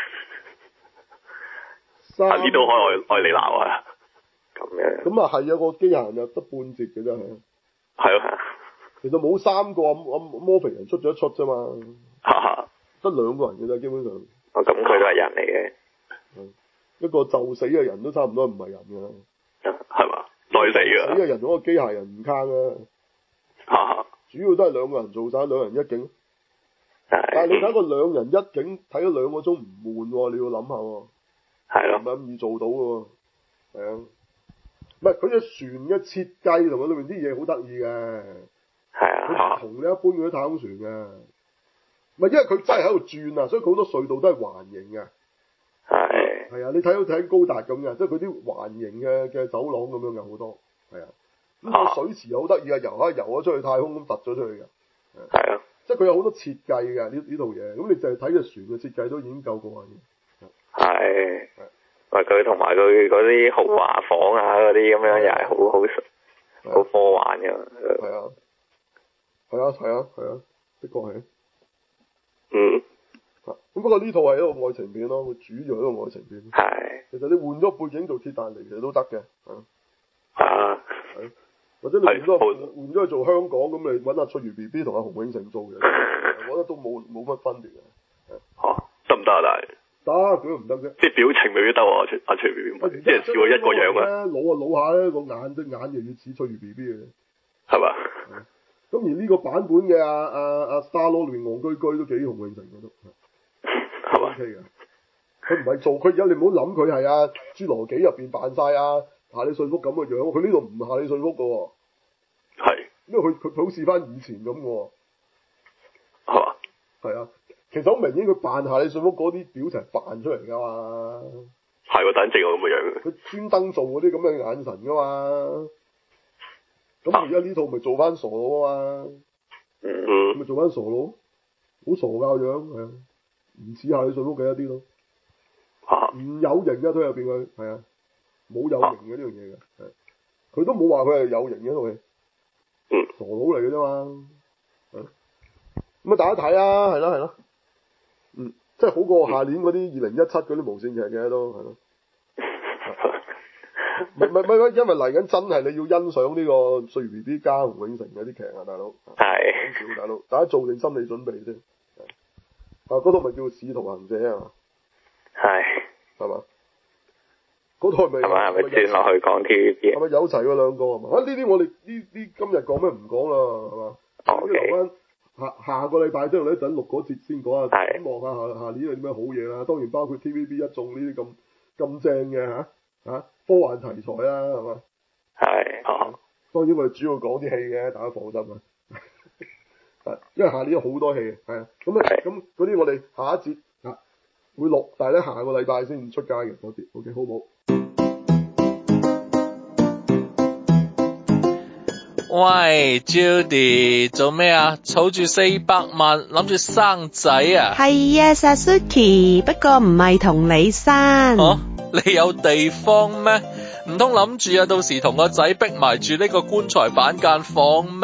啊！呢度可以可以你鬧啊。咁樣。咁啊係啊，個機械人又得半截嘅啫，係。係咯。其實冇三個啊，魔肥人出咗一出啫嘛。哈哈。得兩個人嘅啫，基本上。哦，咁佢都係人嚟嘅。嗯。一個就死嘅人都差唔多唔係人㗎啦。係嘛？累死㗎。死嘅人同個機械人唔慳啊。哈哈。主要都係兩個人做晒，兩人一景。但係你睇個兩人一景睇咗兩個鐘唔悶喎，你要諗下喎。係咯。唔係咁易做到嘅喎。係啊。唔係佢隻船嘅設計同埋裏面啲嘢好得意嘅。係啊。佢唔同你一般嗰啲太空船嘅。唔係因為佢真係喺度轉啊，所以佢好多隧道都係環形嘅。係。係啊，你睇到睇高達咁嘅，即係佢啲環形嘅嘅走廊咁樣嘅好多。係啊。咁個水池又好得意啊，游下游咗出去太空咁突咗出去嘅。係啊。即係佢有好多設計嘅呢呢套嘢，咁你就係睇隻船嘅設計都已經夠過癮嘅。係。喂，佢同埋佢嗰啲豪華房啊，嗰啲咁樣又係好好好科幻嘅。係啊。係啊，係啊，係啊，的確係。嗯。咁不過呢套係一個愛情片咯，佢主要係一個愛情片。係。其實你換咗背景做鐵達尼其實都得嘅。啊。係。或者你換咗換咗去做香港咁，你揾阿翠如 B B 同阿洪永城做嘅，我覺得都冇冇乜分別嘅。嚇，得唔得啊？但係得，佢都唔得啫。即係表情未必得喎，阿翠如 B B，即係只係一個樣啊。老啊老下咧，個眼隻眼又要似翠如 B B 嘅，係嘛？咁而呢個版本嘅阿阿阿 Star-Lord 裏面戇居居都幾洪永城嘅都，係嘛？O K 嘅，佢唔係做，佢而家你唔好諗佢係阿侏羅紀入邊扮晒啊。夏利遜福咁嘅樣，佢呢度唔係夏利遜福嘅喎。係。因為佢佢好似翻以前咁嘅。係嘛？係啊，其實好明顯佢扮夏利遜福嗰啲表情扮出嚟㗎嘛。 係喎，等正我咁嘅樣。
佢專登做嗰啲咁嘅眼神噶嘛。咁而家呢套咪做翻傻佬啊嘛。
嗯。
咪做翻傻佬，好傻噶個樣，係啊，唔似下你順屋企一啲咯。
嚇。
唔有型嘅，佢入邊佢係啊，冇有型嘅呢樣嘢嘅，係。佢都冇話佢係有型嘅套戲。
嗯。
傻佬嚟嘅啫嘛。咁啊，大家睇啊，係咯係咯。嗯。即係好過下年嗰啲二零一七嗰啲無線劇嘅都係咯。唔係唔係，因為嚟緊真係你要欣賞呢個《歲月 B B》加洪永城嘅啲劇啊，大佬。
係。
講笑，大佬，大家做定心理準備先。啊，嗰套咪叫《使徒行者》啊嘛。
係。
係嘛？嗰套係咪？
係咪係咪轉落去講 T V B？
係咪有齊嗰兩個啊嘛？啊呢啲我哋呢啲今日講咩唔講啦，係嘛？
哦。
留翻下下個禮拜之後咧，等錄嗰節先講下，
係。
望下下下年有啲咩好嘢啦。當然包括 T V B 一眾呢啲咁咁正嘅嚇嚇科幻題材啦，係嘛？
係。哦。
當然我哋主要講啲戲嘅，大家放心啊。係，因為下年有好多戲嘅，係啊。咁啊，咁嗰啲我哋下一節啊會錄，但係咧下個禮拜先出街嘅嗰節 ，OK 好唔好？
喂 ，Judy 做咩啊？儲住四百萬，諗住生仔啊？
係啊 ，Sasuke， 不過唔係同你生。
哦，你有地方咩？唔通諗住啊，到時同個仔逼埋住呢個棺材板間房咩？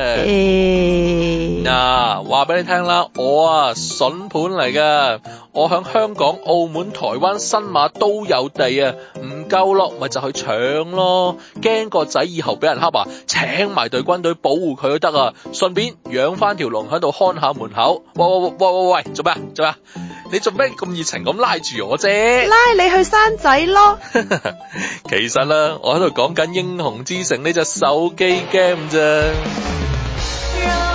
誒，
嗱，話俾你聽啦，我啊筍盤嚟噶，我響香港、澳門、台灣、新馬都有地啊，唔夠咯，咪就去搶咯。驚個仔以後俾人恰啊，請埋隊軍隊保護佢都得啊，順便養翻條龍喺度看下門口。喂喂喂喂喂喂，做咩啊？做咩啊？你做咩咁熱情咁拉住我啫？
拉你去生仔咯。
其實啦，我喺度講緊《英雄之城》呢隻手機 game 啫。